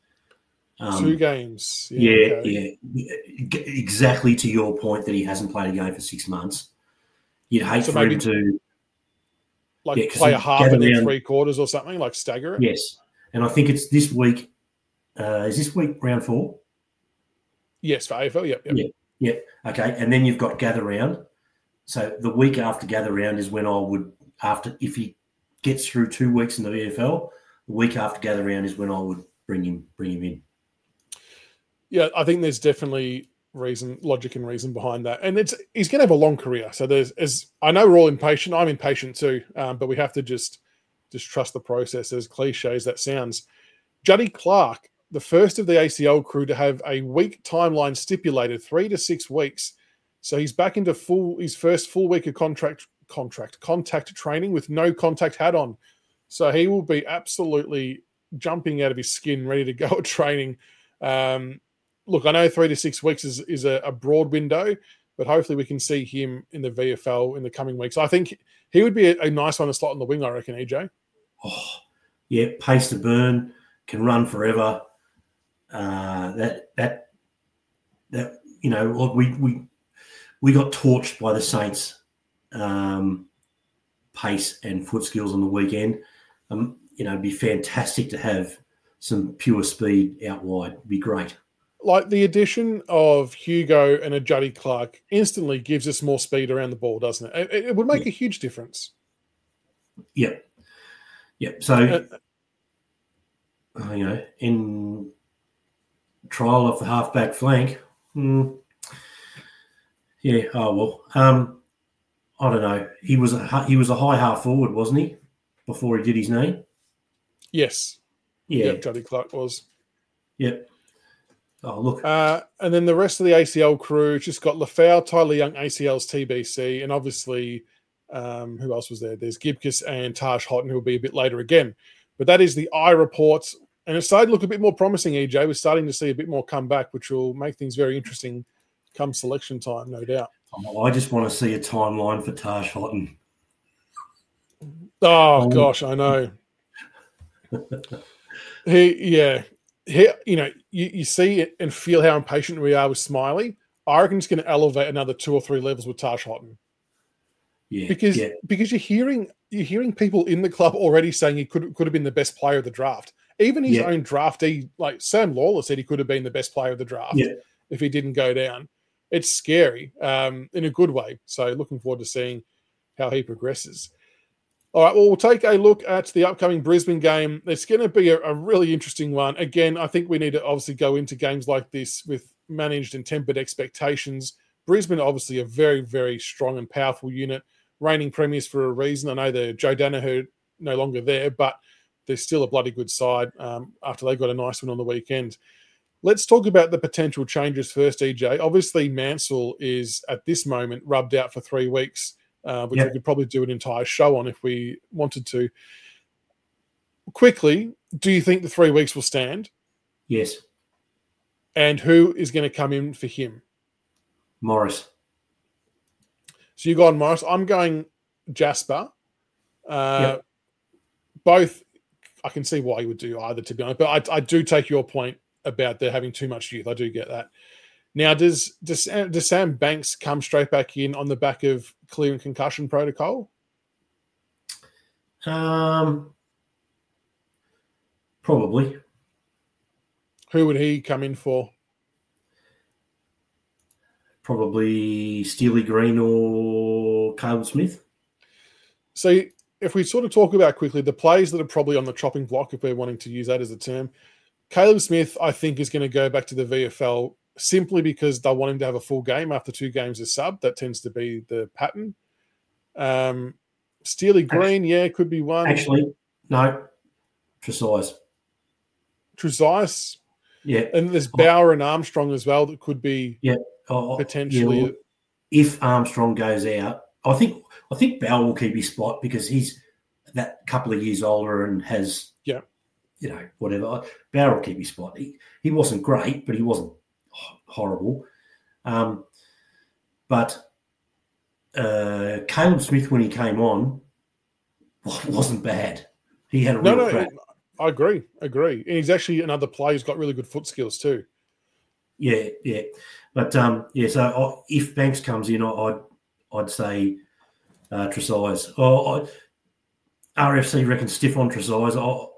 Um, two games. Yeah, yeah, okay. yeah. Exactly to your point that he hasn't played a game for six months. You'd hate so for him to... Like yeah, play a half and then three quarters or something, like stagger it? Yes. And I think it's this week. Uh, is this week round four? Yes, for A F L, yep, yep. Yeah, yeah. Okay, and then you've got gather round. So the week after gather round is when I would, after if he gets through two weeks in the V F L, the week after gather round is when I would bring him bring him in. Yeah, I think there's definitely reason, logic and reason behind that. And it's he's going to have a long career. So there's, as I know we're all impatient. I'm impatient too, um, but we have to just, just trust the process, as cliche as that sounds. Juddy Clark, the first of the A C L crew to have a week timeline stipulated, three to six weeks. So he's back into full his first full week of contract contract contact training with no contact hat on. So he will be absolutely jumping out of his skin, ready to go at training. Um, look, I know three to six weeks is, is a, a broad window, but hopefully we can see him in the V F L in the coming weeks. I think he would be a, a nice one to slot in the wing, I reckon, E J. Oh, yeah, pace to burn, can run forever. Uh, that that that you know, we we we got torched by the Saints, um, pace and foot skills on the weekend. Um, you know, it'd be fantastic to have some pure speed out wide. It'd be great. Like the addition of Hugo and a Juddy Clark instantly gives us more speed around the ball, doesn't it? It, it would make yeah. a huge difference. Yep. Yep. So, uh, you know, in trial of the halfback flank, hmm, yeah. Oh well. Um, I don't know. He was a he was a high half forward, wasn't he? Before he did his knee. Yes. Yeah. Yep, Juddy Clark was. Yep. Oh, look. Uh, and then the rest of the A C L crew just got Lafau, Tyler Young, A C L's T B C, and obviously, um, who else was there? There's Gibcus and Taj Houghton, who will be a bit later again. But that is the eye reports, and it's starting to look a bit more promising, E J. We're starting to see a bit more come back, which will make things very interesting come selection time, no doubt. Oh, I just want to see a timeline for Taj Houghton. Oh, um, gosh, I know. he, yeah. He, you know, you, you see it and feel how impatient we are with Smiley. I reckon it's going to elevate another two or three levels with Taj Houghton. Yeah, because yeah. because you're hearing you're hearing people in the club already saying he could could have been the best player of the draft. Even his yeah. own draftee, like Sam Lawler, said he could have been the best player of the draft yeah. if he didn't go down. It's scary um, in a good way. So looking forward to seeing how he progresses. All right, well, we'll take a look at the upcoming Brisbane game. It's going to be a, a really interesting one. Again, I think we need to obviously go into games like this with managed and tempered expectations. Brisbane are obviously a very, very strong and powerful unit, reigning premiers for a reason. I know that Joe Danaher no longer there, but they're still a bloody good side um, after they got a nice one on the weekend. Let's talk about the potential changes first, E J. Obviously, Mansell is, at this moment, rubbed out for three weeks. Uh, which yep. we could probably do an entire show on if we wanted to. Quickly, do you think the three weeks will stand? Yes. And who is going to come in for him? Morris. So you go on Morris. I'm going Jasper. Uh, yep. Both, I can see why you would do either, to be honest. But I, I do take your point about there having too much youth. I do get that. Now, does, does does Sam Banks come straight back in on the back of clearing concussion protocol? Um, probably. Who would he come in for? Probably Steely Green or Caleb Smith. So if we sort of talk about quickly the players that are probably on the chopping block, if we're wanting to use that as a term, Caleb Smith, I think, is going to go back to the V F L simply because they want him to have a full game after two games as sub. That tends to be the pattern. Um, Steely Green, actually, yeah, could be one. Actually, no. Tresize. Tresize. Yeah. And there's Bauer and Armstrong as well that could be yeah. oh, potentially. Yeah, well, if Armstrong goes out, I think I think Bauer will keep his spot because he's that couple of years older and has, yeah, you know, whatever. Bauer will keep his spot. He, he wasn't great, but he wasn't horrible. Um, but uh, Caleb Smith, when he came on, wasn't bad. He had a real no, no, crack. I agree, agree. And he's actually another player who's got really good foot skills too. Yeah, yeah. But, um, yeah, so I, if Banks comes in, I, I'd, I'd say uh, Tresize. Oh, I, R F C reckons stiff on Tresize. I,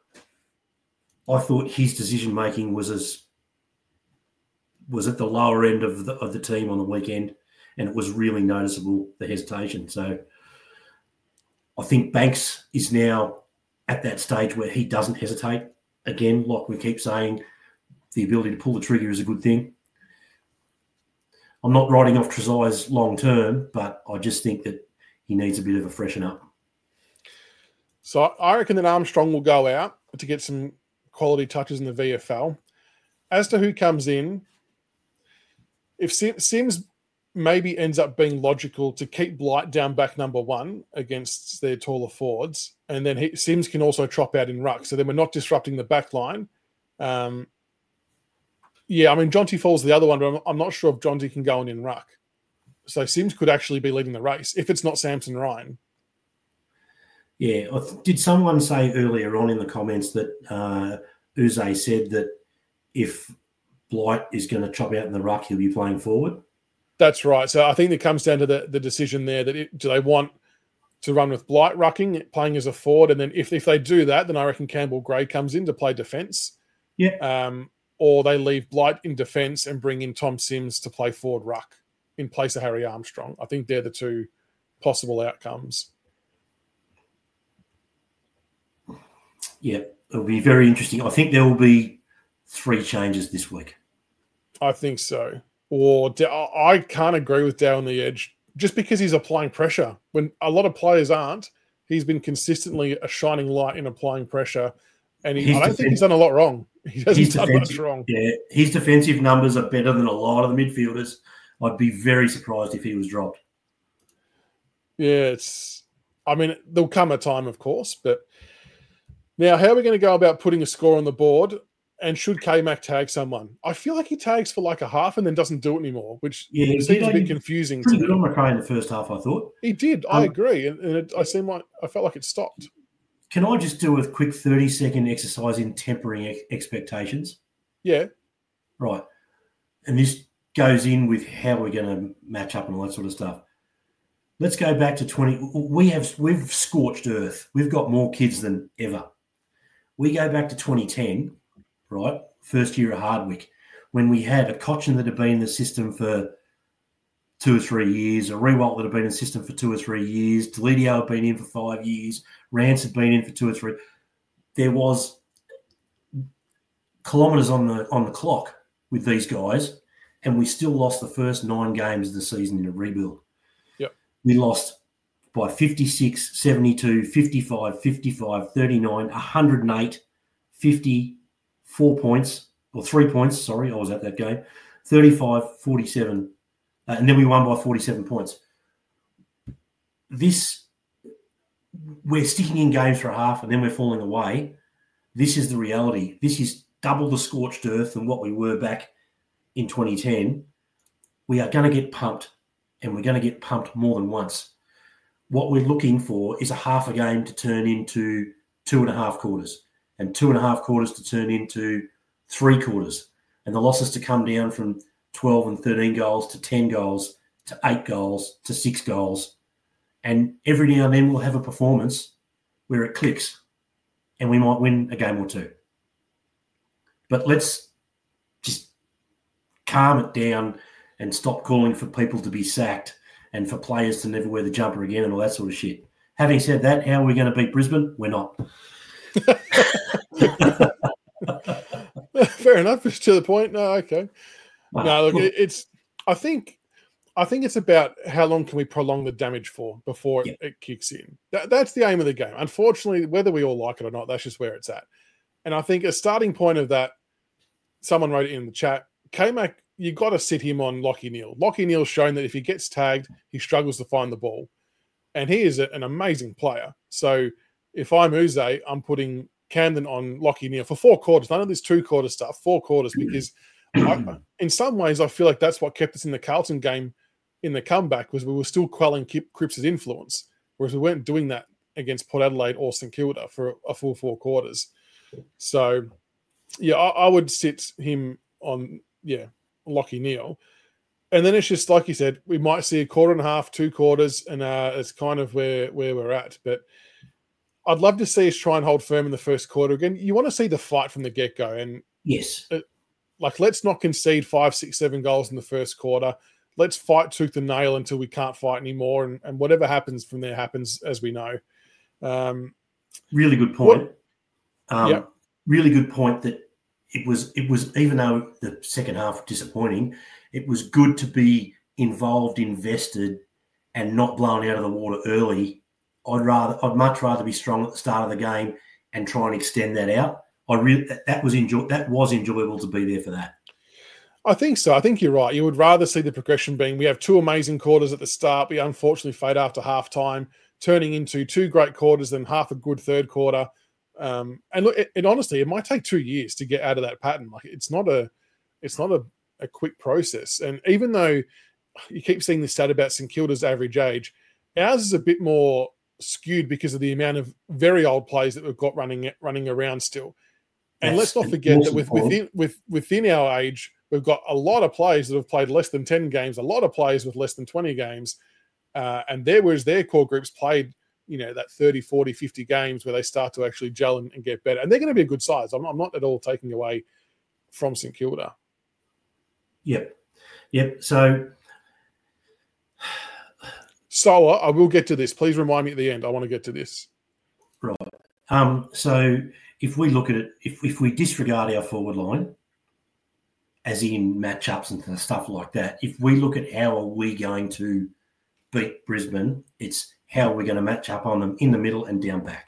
I thought his decision-making was as was at the lower end of the, of the team on the weekend, and it was really noticeable, the hesitation. So I think Banks is now at that stage where he doesn't hesitate. Again, like we keep saying, the ability to pull the trigger is a good thing. I'm not writing off Tresize long term, but I just think that he needs a bit of a freshen up. So I reckon that Armstrong will go out to get some quality touches in the V F L. As to who comes in, if Sims maybe ends up being logical to keep Blight down back number one against their taller forwards, and then he, Sims can also chop out in ruck, so then we're not disrupting the back line. Um, yeah, I mean, Jonty Fall's the other one, but I'm, I'm not sure if Jonty can go on in ruck. So Sims could actually be leading the race if it's not Samson Ryan. Yeah. Did someone say earlier on in the comments that uh, Uze said that if Blight is going to chop out in the ruck, he'll be playing forward? That's right. So I think it comes down to the, the decision there that it, do they want to run with Blight rucking, playing as a forward, and then if, if they do that, then I reckon Campbell Gray comes in to play defence. Yeah. Um, or they leave Blight in defence and bring in Tom Sims to play forward ruck in place of Harry Armstrong. I think they're the two possible outcomes. Yeah, it'll be very interesting. I think there will be three changes this week. I think so. Or I can't agree with Dow on the edge just because he's applying pressure. When a lot of players aren't, he's been consistently a shining light in applying pressure. And he, I don't defensive. think he's done a lot wrong. He hasn't done much wrong. Yeah, his defensive numbers are better than a lot of the midfielders. I'd be very surprised if he was dropped. Yeah, it's. I mean, there'll come a time, of course, but now how are we going to go about putting a score on the board? And should K-Mac tag someone? I feel like he tags for like a half and then doesn't do it anymore, which yeah, seems a bit confusing to me. Pretty good on McRae in the first half, I thought. He did. Um, I agree, and, and it, I seem like I felt like it stopped. Can I just do a quick thirty-second exercise in tempering ex- expectations? Yeah. Right. And this goes in with how we're going to match up and all that sort of stuff. Let's go back to twenty. We have we've scorched earth. We've got more kids than ever. We go back to twenty ten, right? First year of Hardwick, when we had a Cochin that had been in the system for two or three years, a Rewalt that had been in the system for two or three years, Deledio had been in for five years, Rance had been in for two or three. There was kilometres on the on the clock with these guys, and we still lost the first nine games of the season in a rebuild. Yep. We lost by fifty-six, seventy-two, fifty-five, fifty-five, thirty-nine, one hundred eight, fifty-four points, or three points, sorry, I was at that game, thirty-five, forty-seven, uh, and then we won by forty-seven points. This, we're sticking in games for a half and then we're falling away. This is the reality. This is double the scorched earth than what we were back in twenty ten. We are going to get pumped, and we're going to get pumped more than once. What we're looking for is a half a game to turn into two and a half quarters, and two and a half quarters to turn into three quarters, and the losses to come down from twelve and thirteen goals to ten goals to eight goals to six goals. And every now and then we'll have a performance where it clicks and we might win a game or two. But let's just calm it down and stop calling for people to be sacked and for players to never wear the jumper again and all that sort of shit. having said that, how are we going to beat Brisbane? We're not. Fair enough. It's to the point. No, okay. No, no look, it, it's. I think. I think it's about how long can we prolong the damage for before yeah. it, it kicks in. That, that's the aim of the game. Unfortunately, whether we all like it or not, that's just where it's at. And I think a starting point of that, someone wrote it in the chat, K-Mac, you got to sit him on Lachie Neale. Lachie Neale's shown that if he gets tagged, he struggles to find the ball. And he is a, an amazing player. So if I'm Uze, I'm putting Camden on Lachie Neale for four quarters. None of this two-quarter stuff, four quarters, because I, in some ways I feel like that's what kept us in the Carlton game in the comeback, was we were still quelling Cripps' influence, whereas we weren't doing that against Port Adelaide or St Kilda for a full four quarters. So, yeah, I, I would sit him on, yeah, Lachie Neale. And then it's just, like you said, we might see a quarter and a half, two quarters, and uh, it's kind of where, where we're at. But I'd love to see us try and hold firm in the first quarter again. You want to see the fight from the get-go. And yes, it, like, let's not concede five, six, seven goals in the first quarter. Let's fight tooth and nail until we can't fight anymore. And, and whatever happens from there happens, as we know. Um, really good point. What, um, yeah. Really good point that it was, it was, even though the second half was disappointing, it was good to be involved, invested, and not blown out of the water early. I'd rather, I'd much rather be strong at the start of the game and try and extend that out. I really, that was enjoy, that was enjoyable to be there for that. I think so. I think you're right. You would rather see the progression being, we have two amazing quarters at the start. We unfortunately fade after half time, turning into two great quarters, then half a good third quarter. Um, and look, it, it honestly, it might take two years to get out of that pattern. Like it's not a, it's not a, a quick process. And even though you keep seeing this stat about St Kilda's average age, ours is a bit more skewed because of the amount of very old players that we've got running running around still. And That's let's not forget awesome that with, point. within with within our age, we've got a lot of players that have played less than ten games, a lot of players with less than twenty games. Uh, and there, whereas their core groups played, you know, that thirty, forty, fifty games where they start to actually gel and, and get better. And they're going to be a good size. I'm, I'm not at all taking away from St Kilda. Yep. Yep. So, Soa, I will get to this. Please remind me at the end. I want to get to this. Right. Um, so if we look at it, if, if we disregard our forward line, as in matchups and stuff like that, if we look at how are we going to beat Brisbane, it's how we're going to match up on them in the middle and down back.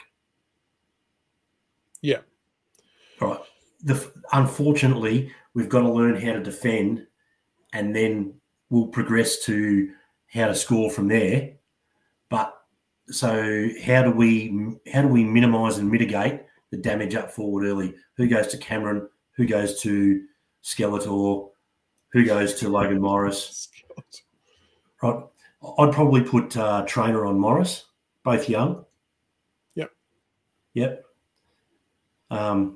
Yeah. Right. The, unfortunately, we've got to learn how to defend, and then we'll progress to how to score from there. But so how do we how do we minimise and mitigate the damage up forward early? Who goes to Cameron? Who goes to Skeletor? Who goes to Logan Morris? Right. I'd probably put uh, Trainer on Morris, both young. Yep. Yep. Um,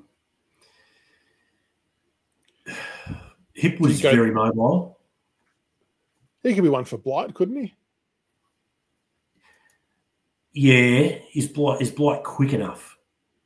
Hipwood's go, very mobile. He could be one for Blight, couldn't he? Yeah. Is Blight, is Blight quick enough?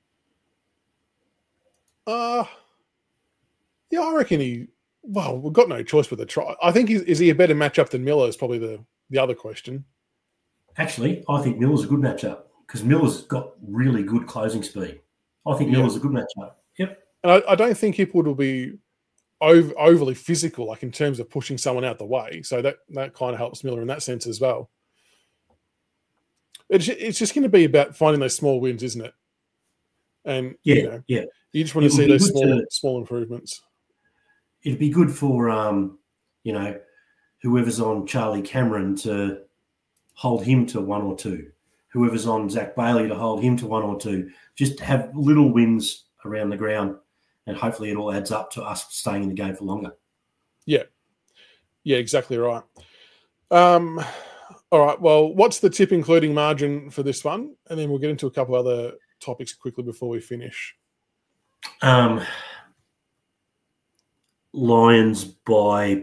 Uh, yeah, I reckon he... Well, we've got no choice with a try. I think, is, is he a better matchup than Miller is probably the, the other question. Actually, I think Miller's a good matchup because Miller's got really good closing speed. I think Yeah. Miller's a good matchup. Yep. And I, I don't think Hipwood will be over, overly physical, like in terms of pushing someone out the way. So that, that kind of helps Miller in that sense as well. It's, it's just going to be about finding those small wins, isn't it? And, Yeah, you know, yeah. you just want It to would see be those good small, to- small improvements. It'd be good for, um, you know, whoever's on Charlie Cameron to hold him to one or two. Whoever's on Zach Bailey to hold him to one or two. Just have little wins around the ground, and hopefully it all adds up to us staying in the game for longer. Yeah. Yeah, exactly right. Um, all right. Well, what's the tip including margin for this one? And then we'll get into a couple other topics quickly before we finish. Um, Lions by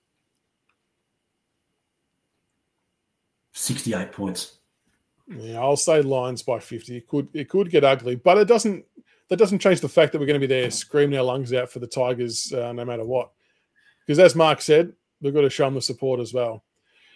sixty-eight points. Yeah, I'll say Lions by fifty. It could it could get ugly, but it doesn't. That doesn't change the fact that we're going to be there screaming our lungs out for the Tigers uh, no matter what. Because as Mark said, we've got to show them the support as well.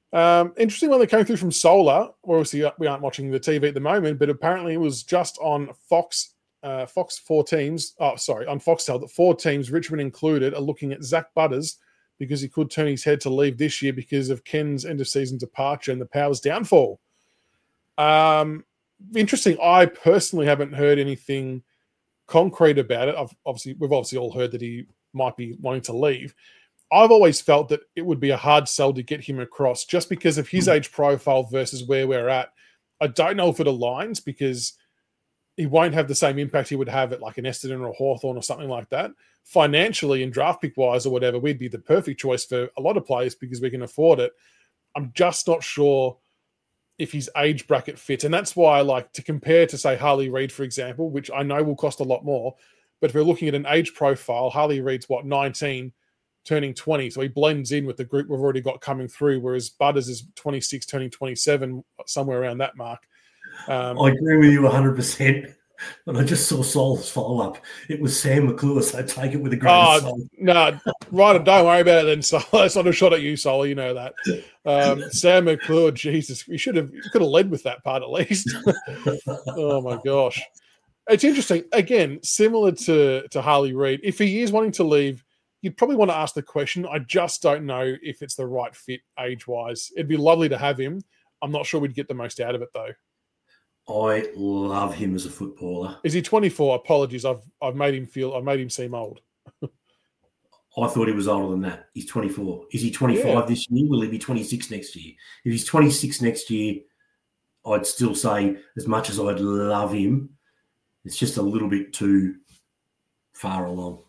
Um, interesting one that came through from Solar. Obviously, we aren't watching the T V at the moment, but apparently it was just on Fox, uh, Fox four teams. Oh, sorry, on Foxtel that four teams, Richmond included, are looking at Zach Butters because he could turn his head to leave this year because of Ken's end of season departure and the Powers downfall. Um, interesting. I personally haven't heard anything concrete about it. I've obviously we've obviously all heard that he might be wanting to leave. I've always felt that it would be a hard sell to get him across just because of his age profile versus where we're at. I don't know if it aligns because he won't have the same impact he would have at like an Essendon or a Hawthorn or something like that. Financially and draft pick wise or whatever, we'd be the perfect choice for a lot of players because we can afford it. I'm just not sure if his age bracket fits. And that's why I like to compare to, say, Harley Reid, for example, which I know will cost a lot more. But if we're looking at an age profile, Harley Reid's, what, nineteen, turning twenty. So he blends in with the group we've already got coming through, whereas Butters is twenty-six, turning twenty-seven, somewhere around that mark. Um, I agree with you one hundred percent. But I just saw Sol's follow-up. It was Sam McClure, so take it with a grain oh, of salt. No, right, don't worry about it then, Sol. That's not a shot at you, Sol. You know that. Um, Sam McClure, Jesus, we should have, you could have led with that part at least. Oh, my gosh. It's interesting. Again, similar to, to Harley Reid, if he is wanting to leave, you'd probably want to ask the question. I just don't know if it's the right fit age-wise. It'd be lovely to have him. I'm not sure we'd get the most out of it, though. I love him as a footballer. Is he twenty-four? Apologies, I've I've made him feel I've made him seem old. I thought he was older than that. He's twenty-four. Is he twenty-five yeah. this year? Will he be twenty-six next year? If he's twenty-six next year, I'd still say, as much as I'd love him, it's just a little bit too far along.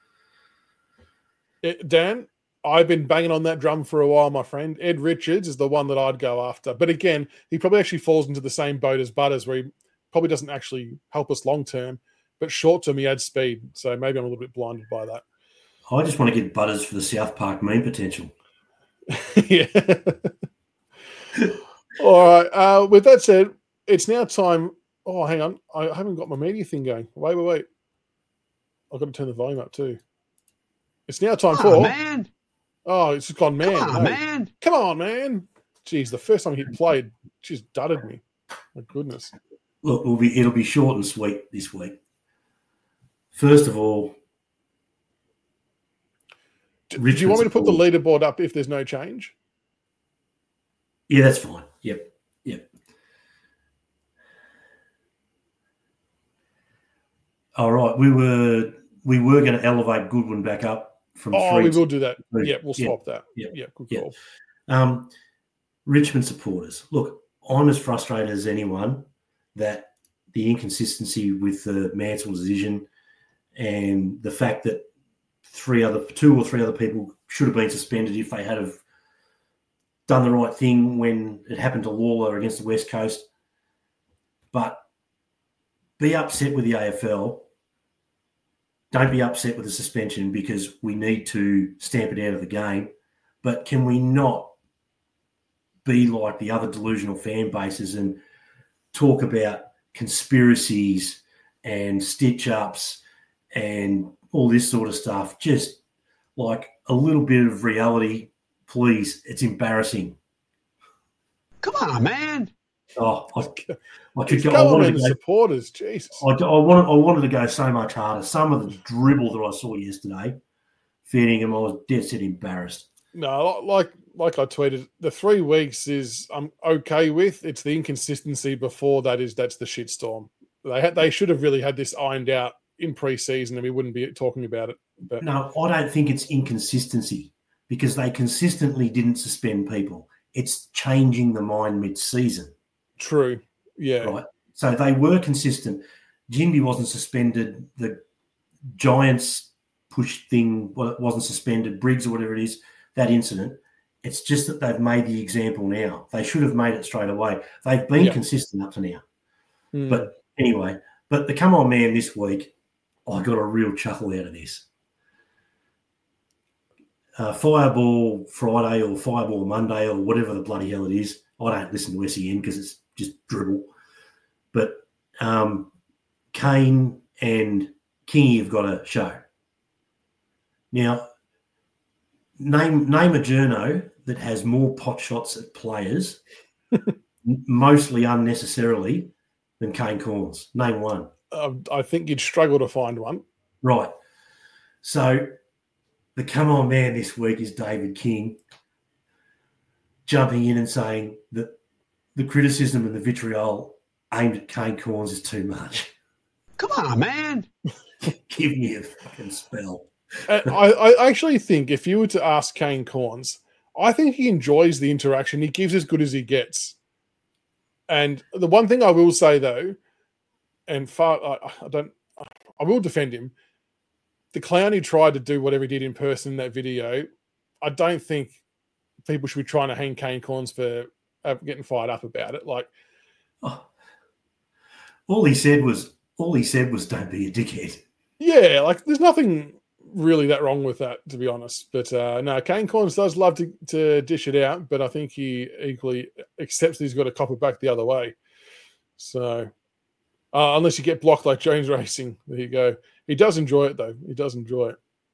Dan, I've been banging on that drum for a while, my friend. Ed Richards is the one that I'd go after. But again, he probably actually falls into the same boat as Butters, where he probably doesn't actually help us long-term. But short-term, he adds speed. So maybe I'm a little bit blinded by that. I just want to get Butters for the South Park meme potential. Yeah. All right. Uh, with that said, it's now time. Oh, hang on. I haven't got my media thing going. Wait, wait, wait. I've got to turn the volume up too. It's now time Come on, for... man. Oh, it's just gone, man. Come on, no. man. Come on, man. Jeez, the first time he played, just dudded me. My goodness. Look, it'll be, it'll be short and sweet this week. First of all, do you want me to put the leaderboard up if there's no change? Yeah, that's fine. Yep, yep. All right, we were we were going to elevate Goodwin back up from oh, three. we will to do that. three. Yeah, we'll swap yeah, that. Yeah, yeah good yeah. call. Um, Richmond supporters, look, I'm as frustrated as anyone that the inconsistency with the Mansell decision and the fact that three other, two or three other people should have been suspended if they had have done the right thing when it happened to Lawler against the West Coast. But be upset with the A F L. Don't be upset with the suspension because we need to stamp it out of the game. But can we not be like the other delusional fan bases and talk about conspiracies and stitch-ups and all this sort of stuff? Just like a little bit of reality, please. It's embarrassing. Come on, man. Oh, I, I could go. I wanted to go, supporters, Jesus. I, I, wanted, I wanted to go so much harder. Some of the dribble that I saw yesterday, feeding him, I was dead set embarrassed. No, like like I tweeted, the three weeks is I'm okay with. It's the inconsistency before that is that's the shitstorm. They had they should have really had this ironed out in pre-season and we wouldn't be talking about it. But no, I don't think it's inconsistency because they consistently didn't suspend people. It's changing the mind mid-season. True. Yeah. Right. So they were consistent. Jinby wasn't suspended. The Giants push thing wasn't suspended. Briggs or whatever it is, that incident. It's just that they've made the example now. They should have made it straight away. They've been yeah. consistent up to now. Mm. But anyway, but the come on man this week, I got a real chuckle out of this. Uh, Fireball Friday or Fireball Monday or whatever the bloody hell it is. I don't listen to S E N because it's just dribble. But um, Kane and Kingy have got a show. Now, name name a journo that has more pot shots at players, mostly unnecessarily, than Kane Cornes? Name one. Uh, I think you'd struggle to find one. Right. So the come on man this week is David King, jumping in and saying that the criticism and the vitriol aimed at Kane Cornes is too much. Come on, man. Give me a fucking spell. I, I actually think if you were to ask Kane Cornes, I think he enjoys the interaction. He gives as good as he gets. And the one thing I will say, though, and far, I, I don't, I will defend him. The clown who tried to do whatever he did in person in that video, I don't think people should be trying to hang Kane Cornes for uh, getting fired up about it. Like, oh. all he said was, all he said was, "Don't be a dickhead." Yeah, like there's nothing really that wrong with that, to be honest. But uh, no, Kane Cornes does love to, to dish it out, but I think he equally accepts that he's got to cop it back the other way. So, uh, unless you get blocked like Jones Racing, there you go. He does enjoy it, though. He does enjoy it.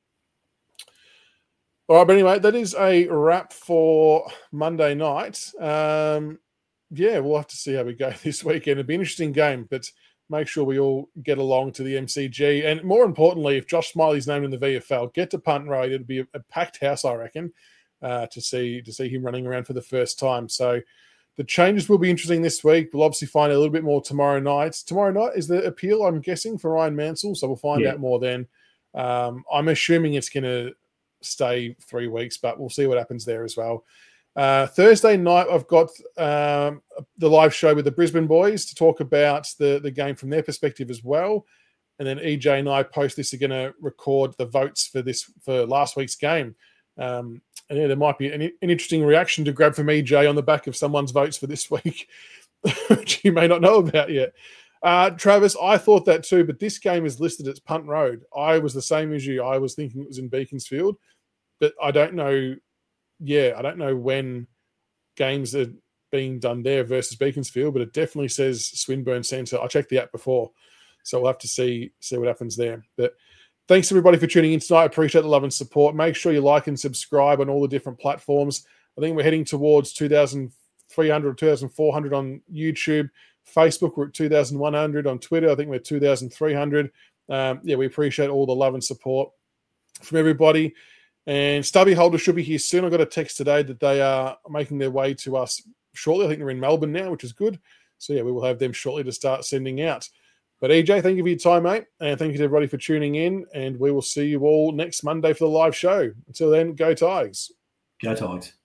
All right, but anyway, that is a wrap for Monday night. Um, yeah, we'll have to see how we go this weekend. It'll be an interesting game, but make sure we all get along to the M C G. And more importantly, if Josh Smiley's named in the V F L, get to Punt Road. It'll be a, a packed house, I reckon, uh, to see to see him running around for the first time. So the changes will be interesting this week. We'll obviously find out a little bit more tomorrow night. Tomorrow night is the appeal, I'm guessing, for Ryan Mansell. So we'll find yeah. out more then. Um, I'm assuming it's going to stay three weeks, but we'll see what happens there as well. Uh, Thursday night, I've got um, the live show with the Brisbane boys to talk about the, the game from their perspective as well. And then E J and I post this are going to record the votes for this for last week's game. Um, and yeah, there might be an, an interesting reaction to grab from E J on the back of someone's votes for this week, which you may not know about yet. Uh, Travis, I thought that too, but this game is listed as Punt Road. I was the same as you. I was thinking it was in Beaconsfield, but I don't know. Yeah, I don't know when games are being done there versus Beaconsfield, but it definitely says Swinburne Centre. I checked the app before, so we'll have to see see what happens there. But thanks everybody for tuning in tonight. I appreciate the love and support. Make sure you like and subscribe on all the different platforms. I think we're heading towards two thousand three hundred or two thousand four hundred on YouTube. Facebook, we're at two thousand one hundred. On Twitter, I think we're two thousand three hundred. Um, yeah, we appreciate all the love and support from everybody. And Stubby Holder should be here soon. I got a text today that they are making their way to us shortly. I think they're in Melbourne now, which is good. So, yeah, we will have them shortly to start sending out. But, E J, thank you for your time, mate. And thank you to everybody for tuning in. And we will see you all next Monday for the live show. Until then, go Tigers. Go Tigers.